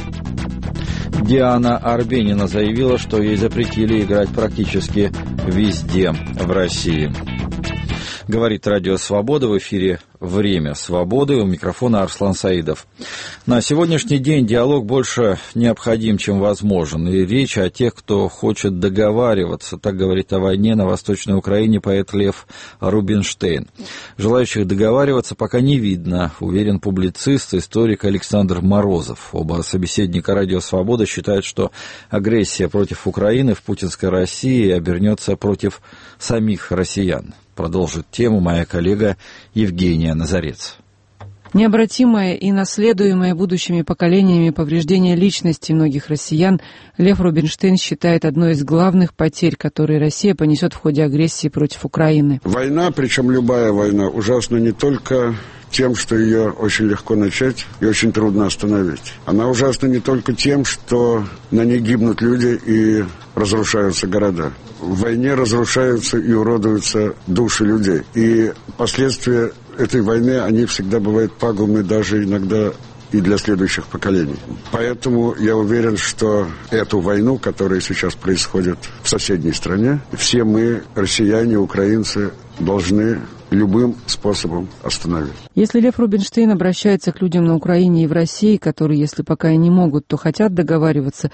Speaker 1: Диана Арбенина заявила, что ей запретили играть практически везде в России. Говорит Радио Свобода, в эфире «Время свободы». У микрофона Арслан Саидов. На сегодняшний день диалог больше необходим, чем возможен. И речь о тех, кто хочет договариваться. Так говорит о войне на Восточной Украине поэт Лев Рубинштейн. Желающих договариваться пока не видно, уверен публицист, историк Александр Морозов. Оба собеседника Радио Свобода считают, что агрессия против Украины в путинской России обернется против самих россиян. Продолжит тему моя коллега Евгения Назарец.
Speaker 13: Необратимое и наследуемое будущими поколениями повреждение личности многих россиян Лев Рубинштейн считает одной из главных потерь, которые Россия понесет в ходе агрессии против Украины.
Speaker 14: Война, причем любая война, ужасна не только тем, что ее очень легко начать и очень трудно остановить. Она ужасна не только тем, что на ней гибнут люди и разрушаются города. В войне разрушаются и уродуются души людей. И последствия этой войны, они всегда бывают пагубны даже иногда и для следующих поколений. Поэтому я уверен, что эту войну, которая сейчас происходит в соседней стране, все мы, россияне, украинцы, должны любым способом остановить.
Speaker 13: Если Лев Рубинштейн обращается к людям на Украине и в России, которые, если пока и не могут, то хотят договариваться,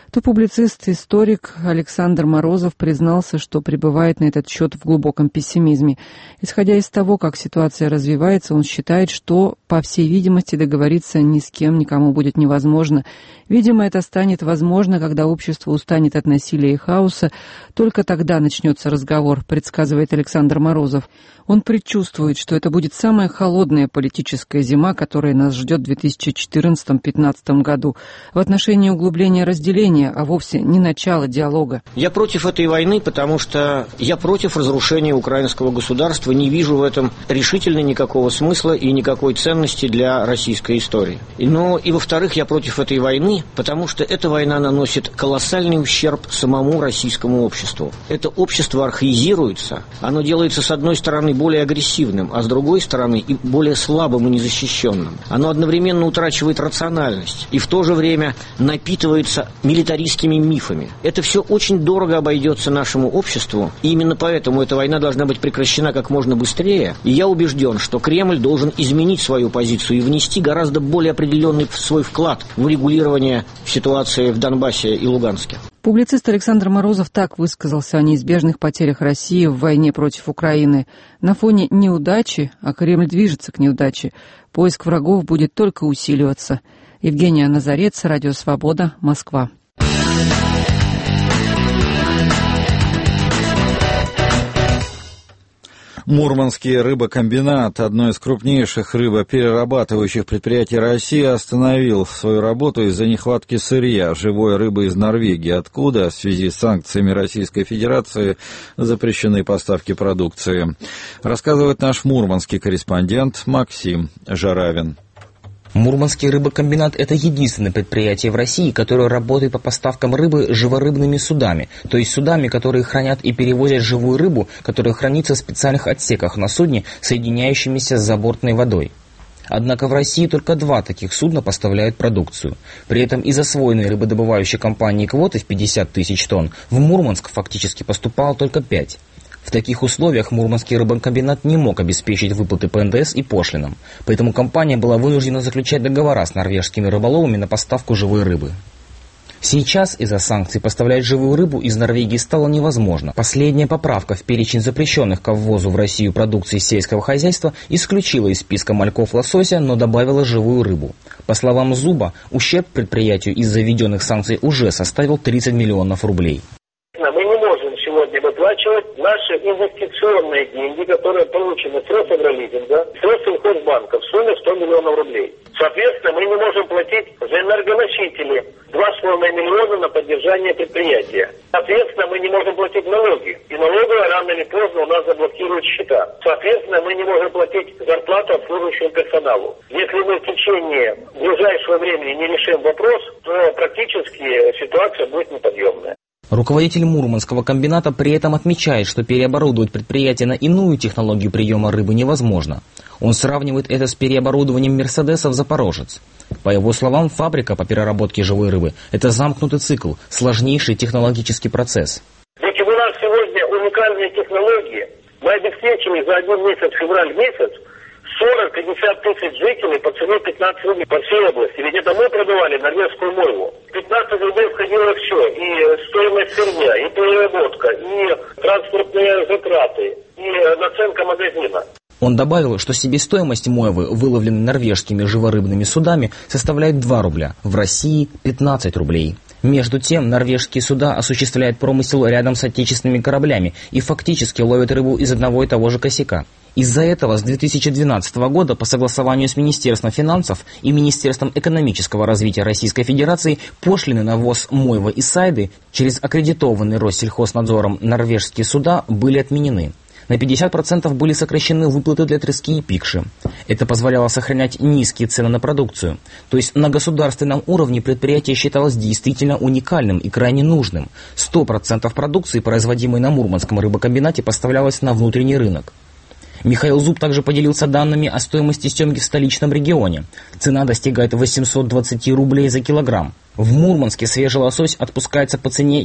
Speaker 13: то публицист-историк Александр Морозов признался, что пребывает на этот счет в глубоком пессимизме. Исходя из того, как ситуация развивается, он считает, что, по всей видимости, договориться ни с кем никому будет невозможно. Видимо, это станет возможно, когда общество устанет от насилия и хаоса. Только тогда начнется разговор, предсказывает Александр Морозов. Он предчувствует, что это будет самая холодная политическая зима, которая нас ждет в 2014-2015 году. В отношении углубления разделения, а вовсе не начала диалога.
Speaker 15: Я против этой войны, потому что я против разрушения украинского государства. Не вижу в этом решительно никакого смысла и никакой ценности для российской истории. Но и во-вторых, я против этой войны, потому что эта война наносит колоссальный ущерб самому российскому обществу. Это общество архаизируется, оно делается с одной стороны более агрессивным, а с другой стороны и более слабым и незащищенным. Оно одновременно утрачивает рациональность и в то же время напитывается милитаристскими мифами. Это все очень дорого обойдется нашему обществу, и именно поэтому эта война должна быть прекращена как можно быстрее. И я убежден, что Кремль должен изменить свою позицию и внести гораздо более определенный свой вклад в урегулирование ситуации в Донбассе и Луганске.
Speaker 13: Публицист Александр Морозов так высказался о неизбежных потерях России в войне против Украины. На фоне неудачи, а Кремль движется к неудаче, поиск врагов будет только усиливаться. Евгения Назарец, Радио Свобода, Москва.
Speaker 1: Мурманский рыбокомбинат, одно из крупнейших рыбоперерабатывающих предприятий России, остановил свою работу из-за нехватки сырья, живой рыбы из Норвегии, откуда в связи с санкциями Российской Федерации запрещены поставки продукции. Рассказывает наш мурманский корреспондент Максим Жаравин.
Speaker 16: Мурманский рыбокомбинат – это единственное предприятие в России, которое работает по поставкам рыбы живорыбными судами, то есть судами, которые хранят и перевозят живую рыбу, которая хранится в специальных отсеках на судне, соединяющимися с забортной водой. Однако в России только 2 таких судна поставляют продукцию. При этом из освоенной рыбодобывающей компанией квоты в 50 тысяч тонн в Мурманск фактически поступало только 5. В таких условиях Мурманский рыбокомбинат не мог обеспечить выплаты по НДС и пошлинам, поэтому компания была вынуждена заключать договора с норвежскими рыболовами на поставку живой рыбы. Сейчас из-за санкций поставлять живую рыбу из Норвегии стало невозможно. Последняя поправка в перечень запрещенных к ввозу в Россию продукции сельского хозяйства исключила из списка мальков лосося, но добавила живую рыбу. По словам Зуба, ущерб предприятию из-за введенных санкций уже составил 30 миллионов рублей.
Speaker 17: Мы не можем сегодня выплачивать наши инвестиционные деньги, которые получены с Росагролизинга, с Россельхозбанка в сумме 100 миллионов рублей. Соответственно, мы не можем платить за энергоносители 2,5 миллиона на поддержание предприятия. Соответственно, мы не можем платить налоги. И налоговая рано или поздно у нас заблокирует счета. Соответственно, мы не можем платить зарплату обслуживающему персоналу. Если мы в течение ближайшего времени не решим вопрос, то практически ситуация будет неподъемная.
Speaker 16: Руководитель Мурманского комбината при этом отмечает, что переоборудовать предприятие на иную технологию приема рыбы невозможно. Он сравнивает это с переоборудованием «Мерседеса» в «Запорожец». По его словам, фабрика по переработке живой рыбы – это замкнутый цикл, сложнейший технологический процесс.
Speaker 17: Ведь у нас сегодня уникальные технологии. Мы обеспечили за один месяц, февраль месяц, 40-50 тысяч жителей по цене 15 рублей по всей области. Ведь это мы продавали норвежскую мойву. 15 рублей входило все. И стоимость сырья, и переработка, и транспортные затраты, и наценка магазина.
Speaker 16: Он добавил, что себестоимость мойвы, выловленной норвежскими живорыбными судами, составляет 2 рубля, в России 15 рублей. Между тем, норвежские суда осуществляют промысел рядом с отечественными кораблями и фактически ловят рыбу из одного и того же косяка. Из-за этого с 2012 года по согласованию с Министерством финансов и Министерством экономического развития Российской Федерации пошлины на ввоз мойвы и сайды через аккредитованные Россельхознадзором норвежские суда были отменены. На 50% были сокращены выплаты для трески и пикши. Это позволяло сохранять низкие цены на продукцию. То есть на государственном уровне предприятие считалось действительно уникальным и крайне нужным. 100% продукции, производимой на Мурманском рыбокомбинате, поставлялось на внутренний рынок. Михаил Зуб также поделился данными о стоимости семги в столичном регионе. Цена достигает 820 рублей за килограмм. В Мурманске свежий лосось отпускается по цене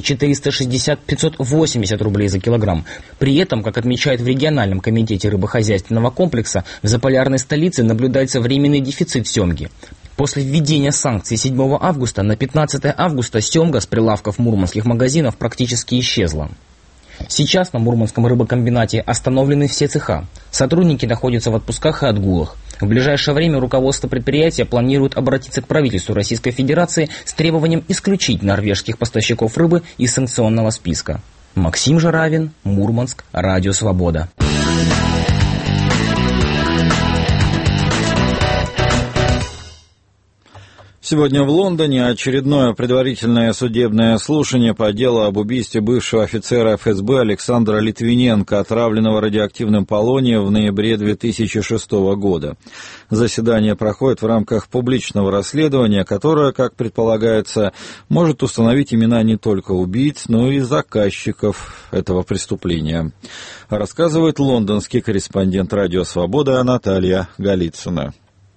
Speaker 16: 460-580 рублей за килограмм. При этом, как отмечают в региональном комитете рыбохозяйственного комплекса, в заполярной столице наблюдается временный дефицит семги. После введения санкций 7 августа на 15 августа семга с прилавков мурманских магазинов практически исчезла. Сейчас на Мурманском рыбокомбинате остановлены все цеха. Сотрудники находятся в отпусках и отгулах. В ближайшее время руководство предприятия планирует обратиться к правительству Российской Федерации с требованием исключить норвежских поставщиков рыбы из санкционного списка. Максим Жаравин, Мурманск, Радио Свобода.
Speaker 1: Сегодня в Лондоне очередное предварительное судебное слушание по делу об убийстве бывшего офицера ФСБ Александра Литвиненко, отравленного радиоактивным полонием в ноябре 2006 года. Заседание проходит в рамках публичного расследования, которое, как предполагается, может установить имена не только убийц, но и заказчиков этого преступления. Рассказывает лондонский корреспондент Радио Свобода Наталья Голицына.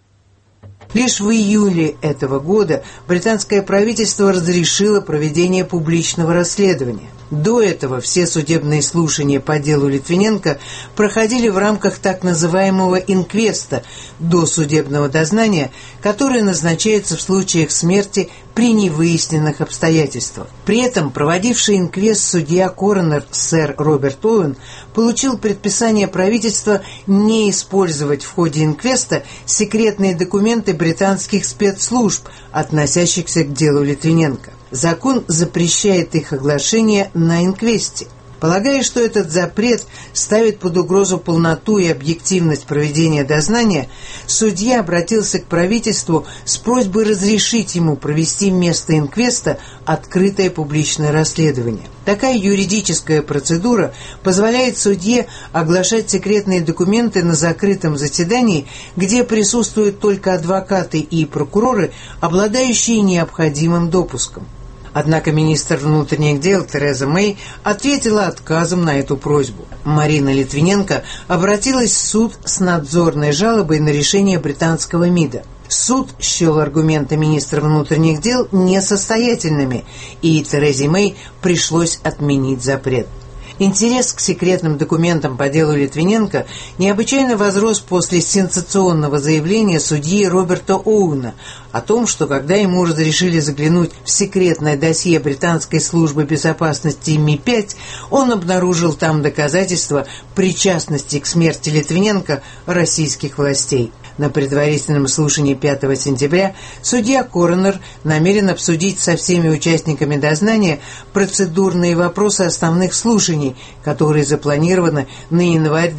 Speaker 18: Лишь в июле этого года британское правительство разрешило проведение публичного расследования. До этого все судебные слушания по делу Литвиненко проходили в рамках так называемого инквеста, досудебного дознания, которое назначается в случаях смерти при невыясненных обстоятельствах. При этом проводивший инквест судья-коронер сэр Роберт Оуэн получил предписание правительства не использовать в ходе инквеста секретные документы британских спецслужб, относящихся к делу Литвиненко. Закон запрещает их оглашение на инквесте. Полагая, что этот запрет ставит под угрозу полноту и объективность проведения дознания, судья обратился к правительству с просьбой разрешить ему провести вместо инквеста открытое публичное расследование. Такая юридическая процедура позволяет судье оглашать секретные документы на закрытом заседании, где присутствуют только адвокаты и прокуроры, обладающие необходимым допуском. Однако министр внутренних дел Тереза Мэй ответила отказом на эту просьбу. Марина Литвиненко обратилась в суд с надзорной жалобой на решение британского МИДа. Суд счел аргументы министра внутренних дел несостоятельными, и Терезе Мэй пришлось отменить запрет. Интерес к секретным документам по делу Литвиненко необычайно возрос после сенсационного заявления судьи Роберта Оуэна о том, что когда ему разрешили заглянуть в секретное досье британской службы безопасности МИ-5, он обнаружил там доказательства причастности к смерти Литвиненко российских властей. На предварительном слушании 5 сентября судья-коронер намерен обсудить со всеми участниками дознания процедурные вопросы основных слушаний, которые запланированы на январь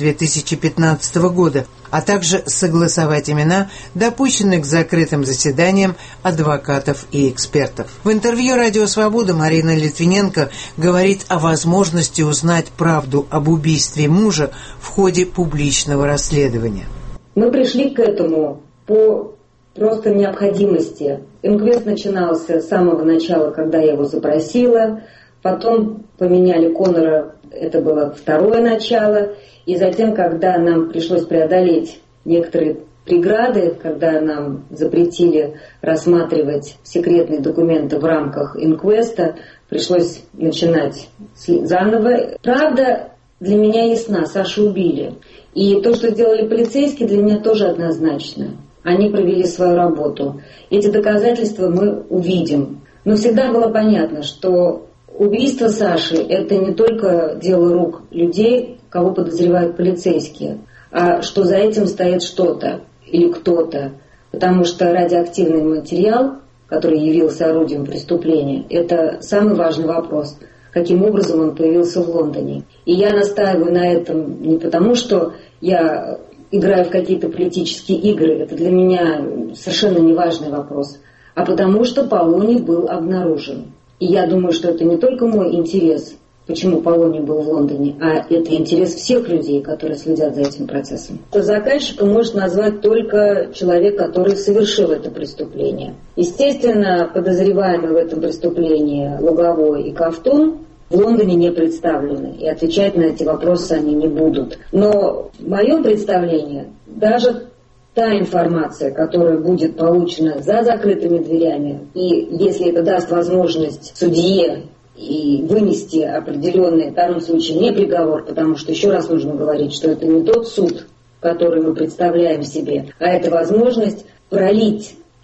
Speaker 18: 2015 года, а также согласовать имена допущенных к закрытым заседаниям адвокатов и экспертов. В интервью «Радио Свобода» Марина Литвиненко говорит о возможности узнать правду об убийстве мужа в ходе публичного расследования.
Speaker 19: Мы пришли к этому по просто необходимости. Инквест начинался с самого начала, когда я его запросила. Потом поменяли Коннора, это было второе начало. И затем, когда нам пришлось преодолеть некоторые преграды, когда нам запретили рассматривать секретные документы в рамках инквеста, пришлось начинать заново. Правда для меня ясна, Сашу убили. И то, что сделали полицейские, для меня тоже однозначно. Они провели свою работу. Эти доказательства мы увидим. Но всегда было понятно, что убийство Саши – это не только дело рук людей, кого подозревают полицейские, а что за этим стоит что-то или кто-то. Потому что радиоактивный материал, который явился орудием преступления, это самый важный вопрос – каким образом он появился в Лондоне. И я настаиваю на этом не потому, что я играю в какие-то политические игры, это для меня совершенно неважный вопрос, а потому что полоний был обнаружен. И я думаю, что это не только мой интерес, почему полоний был в Лондоне, а это интерес всех людей, которые следят за этим процессом. То заказчика может назвать только человек, который совершил это преступление. Естественно, подозреваемые в этом преступлении Луговой и Ковтун в Лондоне не представлены, и отвечать на эти вопросы они не будут. Но в моем представлении даже та информация, которая будет получена за закрытыми дверями, и если это даст возможность судье и вынести определенный, в данном случае не приговор, потому что еще раз нужно говорить, что это не тот суд, который мы представляем себе, а это возможность пролить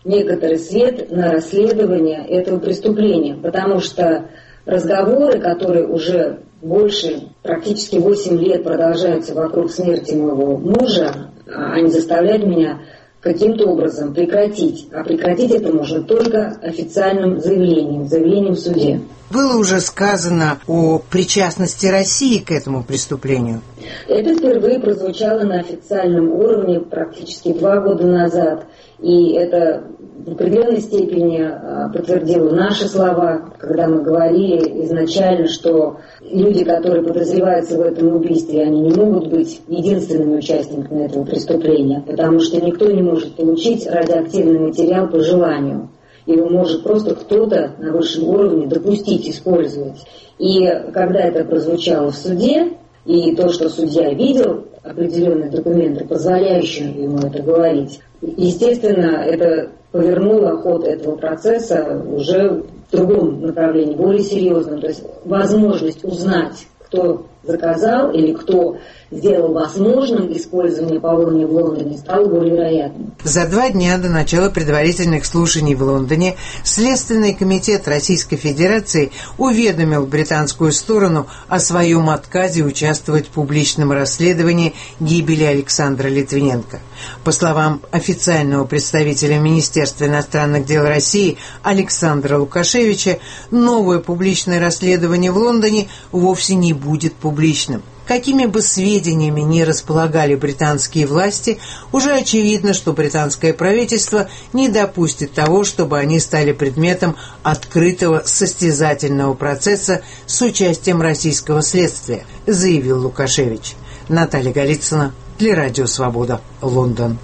Speaker 19: некоторый свет на расследование этого преступления, потому что разговоры, которые уже больше, практически 8 лет продолжаются вокруг смерти моего мужа, они заставляют меня каким-то образом прекратить. А прекратить это можно только официальным заявлением в суде.
Speaker 18: Было уже сказано о причастности России к этому преступлению.
Speaker 19: Это впервые прозвучало на официальном уровне практически 2 года назад. И это в определенной степени подтвердило наши слова, когда мы говорили изначально, что люди, которые подозреваются в этом убийстве, они не могут быть единственными участниками этого преступления, потому что никто не может получить радиоактивный материал по желанию. Его может просто кто-то на высшем уровне допустить, использовать. И когда это прозвучало в суде, и то, что судья видел, определенные документы, позволяющие ему это говорить, естественно, это повернуло ход этого процесса уже в другом направлении, более серьезном. То есть возможность узнать, кто заказал или кто сделал возможным использование полония в Лондоне, стало более вероятным.
Speaker 18: За 2 дня до начала предварительных слушаний в Лондоне Следственный комитет Российской Федерации уведомил британскую сторону о своем отказе участвовать в публичном расследовании гибели Александра Литвиненко. По словам официального представителя Министерства иностранных дел России Александра Лукашевича, новое публичное расследование в Лондоне вовсе не будет публичным. Какими бы сведениями ни располагали британские власти, уже очевидно, что британское правительство не допустит того, чтобы они стали предметом открытого состязательного процесса с участием российского следствия, заявил Лукашевич. Наталья Голицына для Радио Свобода, Лондон.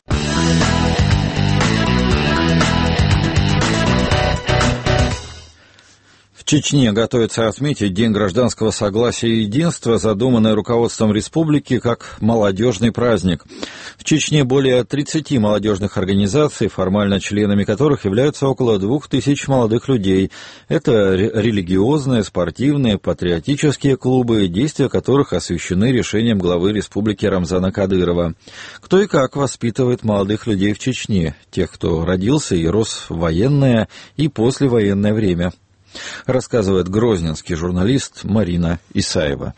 Speaker 1: В Чечне готовится отметить День гражданского согласия и единства, задуманный руководством республики как молодежный праздник. В Чечне более 30 молодежных организаций, формально членами которых являются около 2000 молодых людей. Это религиозные, спортивные, патриотические клубы, действия которых освещены решением главы республики Рамзана Кадырова. Кто и как воспитывает молодых людей в Чечне, тех, кто родился и рос в военное и послевоенное время, рассказывает грозненский журналист Марина Исаева.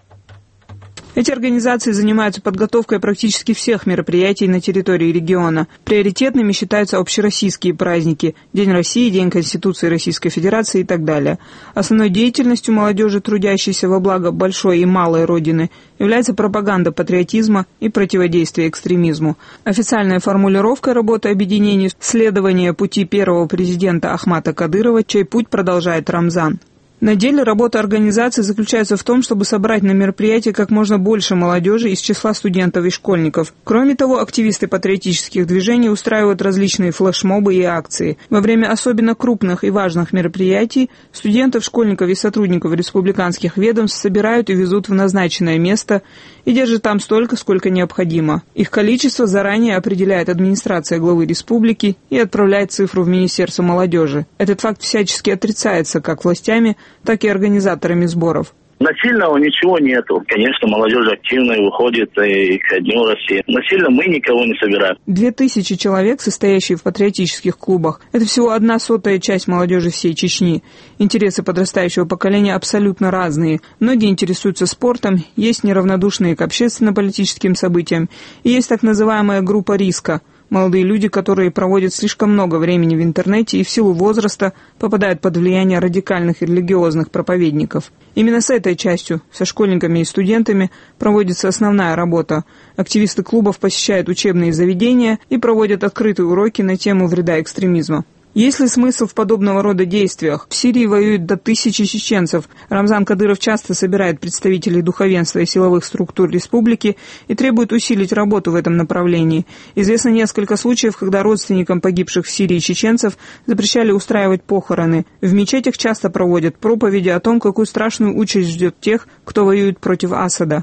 Speaker 20: Эти организации занимаются подготовкой практически всех мероприятий на территории региона. Приоритетными считаются общероссийские праздники – День России, День Конституции Российской Федерации и так далее. Основной деятельностью молодежи, трудящейся во благо большой и малой Родины, является пропаганда патриотизма и противодействие экстремизму. Официальной формулировкой работы объединений – следование пути первого президента Ахмата Кадырова, чей путь продолжает Рамзан. На деле работа организации заключается в том, чтобы собрать на мероприятие как можно больше молодежи из числа студентов и школьников. Кроме того, активисты патриотических движений устраивают различные флешмобы и акции. Во время особенно крупных и важных мероприятий студентов, школьников и сотрудников республиканских ведомств собирают и везут в назначенное место и держат там столько, сколько необходимо. Их количество заранее определяет администрация главы республики и отправляет цифру в Министерство молодежи. Этот факт всячески отрицается как властями, так и организаторами сборов.
Speaker 21: Насильного ничего нету. Конечно, молодежь активная выходит и к Дню России. Насильно мы никого не собираем.
Speaker 20: 2000 человек, состоящие в патриотических клубах, это всего 1/100 часть молодежи всей Чечни. Интересы подрастающего поколения абсолютно разные. Многие интересуются спортом, есть неравнодушные к общественно-политическим событиям, и есть так называемая группа риска. Молодые люди, которые проводят слишком много времени в интернете и в силу возраста попадают под влияние радикальных и религиозных проповедников. Именно с этой частью, со школьниками и студентами, проводится основная работа. Активисты клубов посещают учебные заведения и проводят открытые уроки на тему вреда экстремизма. Есть ли смысл в подобного рода действиях? В Сирии воюют до 1000 чеченцев. Рамзан Кадыров часто собирает представителей духовенства и силовых структур республики и требует усилить работу в этом направлении. Известно несколько случаев, когда родственникам погибших в Сирии чеченцев запрещали устраивать похороны. В мечетях часто проводят проповеди о том, какую страшную участь ждет тех, кто воюет против Асада.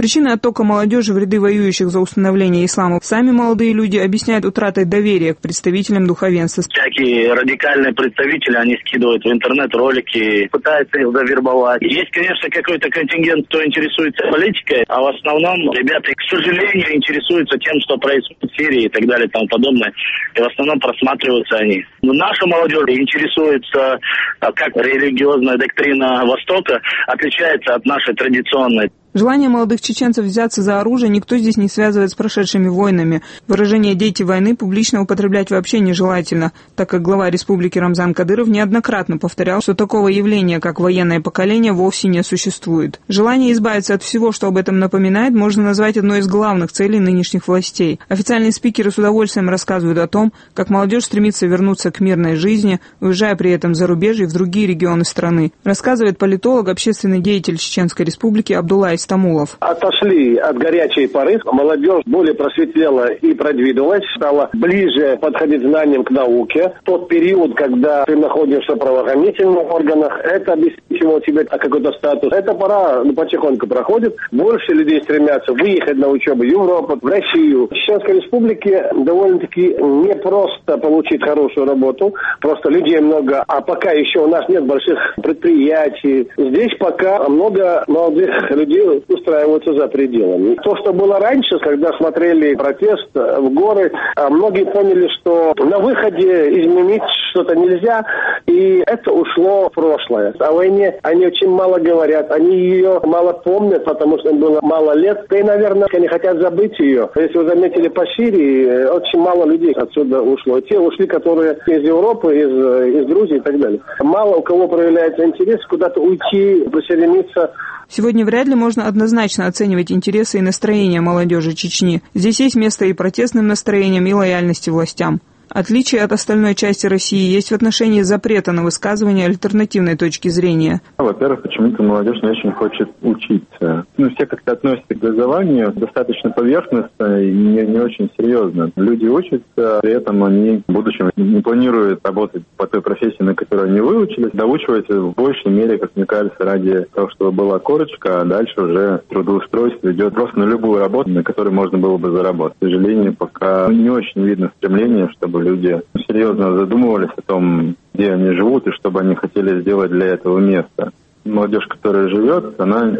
Speaker 20: Причиной оттока молодежи в ряды воюющих за установление ислама сами молодые люди объясняют утратой доверия к представителям духовенства.
Speaker 21: Всякие радикальные представители, они скидывают в интернет ролики, пытаются их завербовать. Есть, конечно, какой-то контингент, кто интересуется политикой, а в основном ребята, к сожалению, интересуются тем, что происходит в Сирии и так далее и тому подобное. И в основном просматриваются они. Но наша молодежь интересуется, как религиозная доктрина Востока отличается от нашей традиционной.
Speaker 20: Желание молодых чеченцев взяться за оружие никто здесь не связывает с прошедшими войнами. Выражение «дети войны» публично употреблять вообще нежелательно, так как глава республики Рамзан Кадыров неоднократно повторял, что такого явления, как военное поколение, вовсе не существует. Желание избавиться от всего, что об этом напоминает, можно назвать одной из главных целей нынешних властей. Официальные спикеры с удовольствием рассказывают о том, как молодежь стремится вернуться к мирной жизни, уезжая при этом за рубеж и в другие регионы страны. Рассказывает политолог, общественный деятель Чеченской республики Абдуллай Стамулов.
Speaker 3: Отошли от горячей поры, молодежь более просветлела и продвинулась, стала ближе подходить знаниям к науке. Тот период, когда ты находишься в правоохранительных органах, это обеспечивало тебе какой-то статус. Эта пора потихоньку проходит. Больше людей стремятся выехать на учебу в Европу, в Россию. В Чеченской республике довольно-таки не просто получить хорошую работу, просто людей много, а пока еще у нас нет больших предприятий. Здесь пока много молодых людей устраиваются за пределами. То, что было раньше, когда смотрели протест в горы, многие поняли, что на выходе изменить что-то нельзя, и это ушло в прошлое. О войне они очень мало говорят, они ее мало помнят, потому что им было мало лет, да и, наверное, они хотят забыть ее. Если вы заметили, по Сирии очень мало людей отсюда ушло. Те ушли, которые из Европы, из Грузии и так далее. Мало у кого проявляется интерес куда-то уйти, присоединиться.
Speaker 20: Сегодня вряд ли можно однозначно оценивать интересы и настроения молодежи Чечни. Здесь есть место и протестным настроениям, и лояльности властям. Отличие от остальной части России есть в отношении запрета на высказывание альтернативной точки зрения.
Speaker 22: Во-первых, почему-то молодежь не очень хочет учиться. Все как-то относятся к образованию достаточно поверхностно и не очень серьезно. Люди учатся, при этом они в будущем не планируют работать по той профессии, на которой они выучились, доучиваются в большей мере, как мне кажется, ради того, чтобы была корочка, а дальше уже трудоустройство идет просто на любую работу, на которой можно было бы заработать. К сожалению, пока не очень видно стремления, чтобы люди серьезно задумывались о том, где они живут и что бы они хотели сделать для этого места. Молодежь, которая живет, она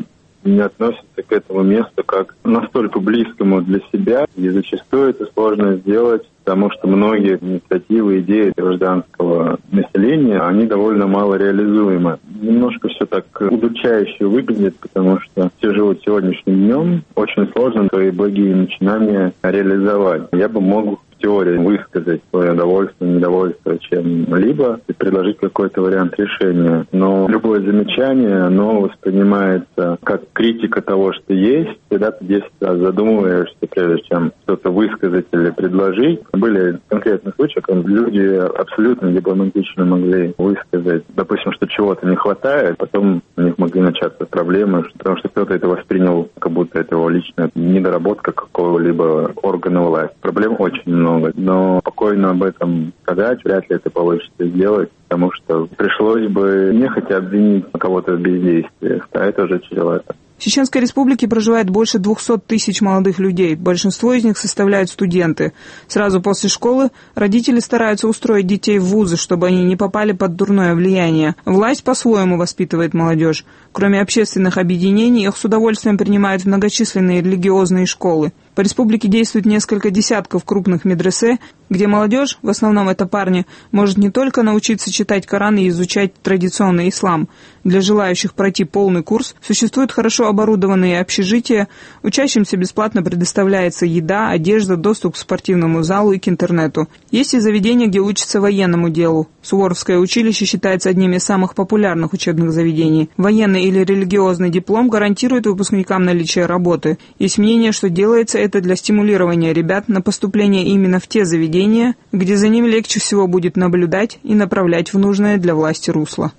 Speaker 22: не относится к этому месту как настолько близкому для себя, и зачастую это сложно сделать, потому что многие инициативы, идеи гражданского населения, они довольно мало реализуемы. Немножко все так удручающе выглядит, потому что все живут сегодняшним днем, очень сложно свои благие начинания реализовать. Я бы мог в теории высказать свое удовольствие, недовольство чем-либо и предложить какой-то вариант решения. Но любое замечание, оно воспринимается как критика того, что есть. Всегда ты 10 раз задумываешься, прежде чем что-то высказать или предложить. Были конкретные случаи, когда люди абсолютно дипломатично могли высказать, допустим, что чего-то не хватает, потом у них могли начаться проблемы, потому что кто-то это воспринял, как будто это его личная недоработка какого-либо органа власти. Проблем очень много. Но спокойно об этом сказать вряд ли это получится сделать, потому что пришлось бы нехотя обвинить кого-то в бездействии, а это уже чревато.
Speaker 20: В Чеченской республике проживает больше 200 тысяч молодых людей. Большинство из них составляют студенты. Сразу после школы родители стараются устроить детей в вузы, чтобы они не попали под дурное влияние. Власть по-своему воспитывает молодежь. Кроме общественных объединений, их с удовольствием принимают в многочисленные религиозные школы. По республике действует несколько десятков крупных медресе, где молодежь, в основном это парни, может не только научиться читать Коран и изучать традиционный ислам. Для желающих пройти полный курс существуют хорошо оборудованные общежития, учащимся бесплатно предоставляется еда, одежда, доступ к спортивному залу и к интернету. Есть и заведения, где учатся военному делу. Суворовское училище считается одним из самых популярных учебных заведений. Военный или религиозный диплом гарантирует выпускникам наличие работы. Есть мнение, что делается это для стимулирования ребят на поступление именно в те заведения, где за ними легче всего будет наблюдать и направлять в нужное для власти русло.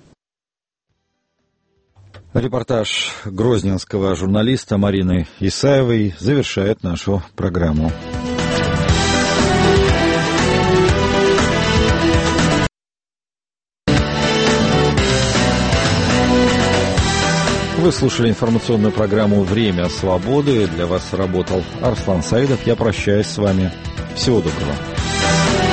Speaker 1: Репортаж грозненского журналиста Марины Исаевой завершает нашу программу. Вы Вы слушали информационную программу «Время свободы». Для вас работал Арслан Саидов. Я прощаюсь с вами. Всего доброго.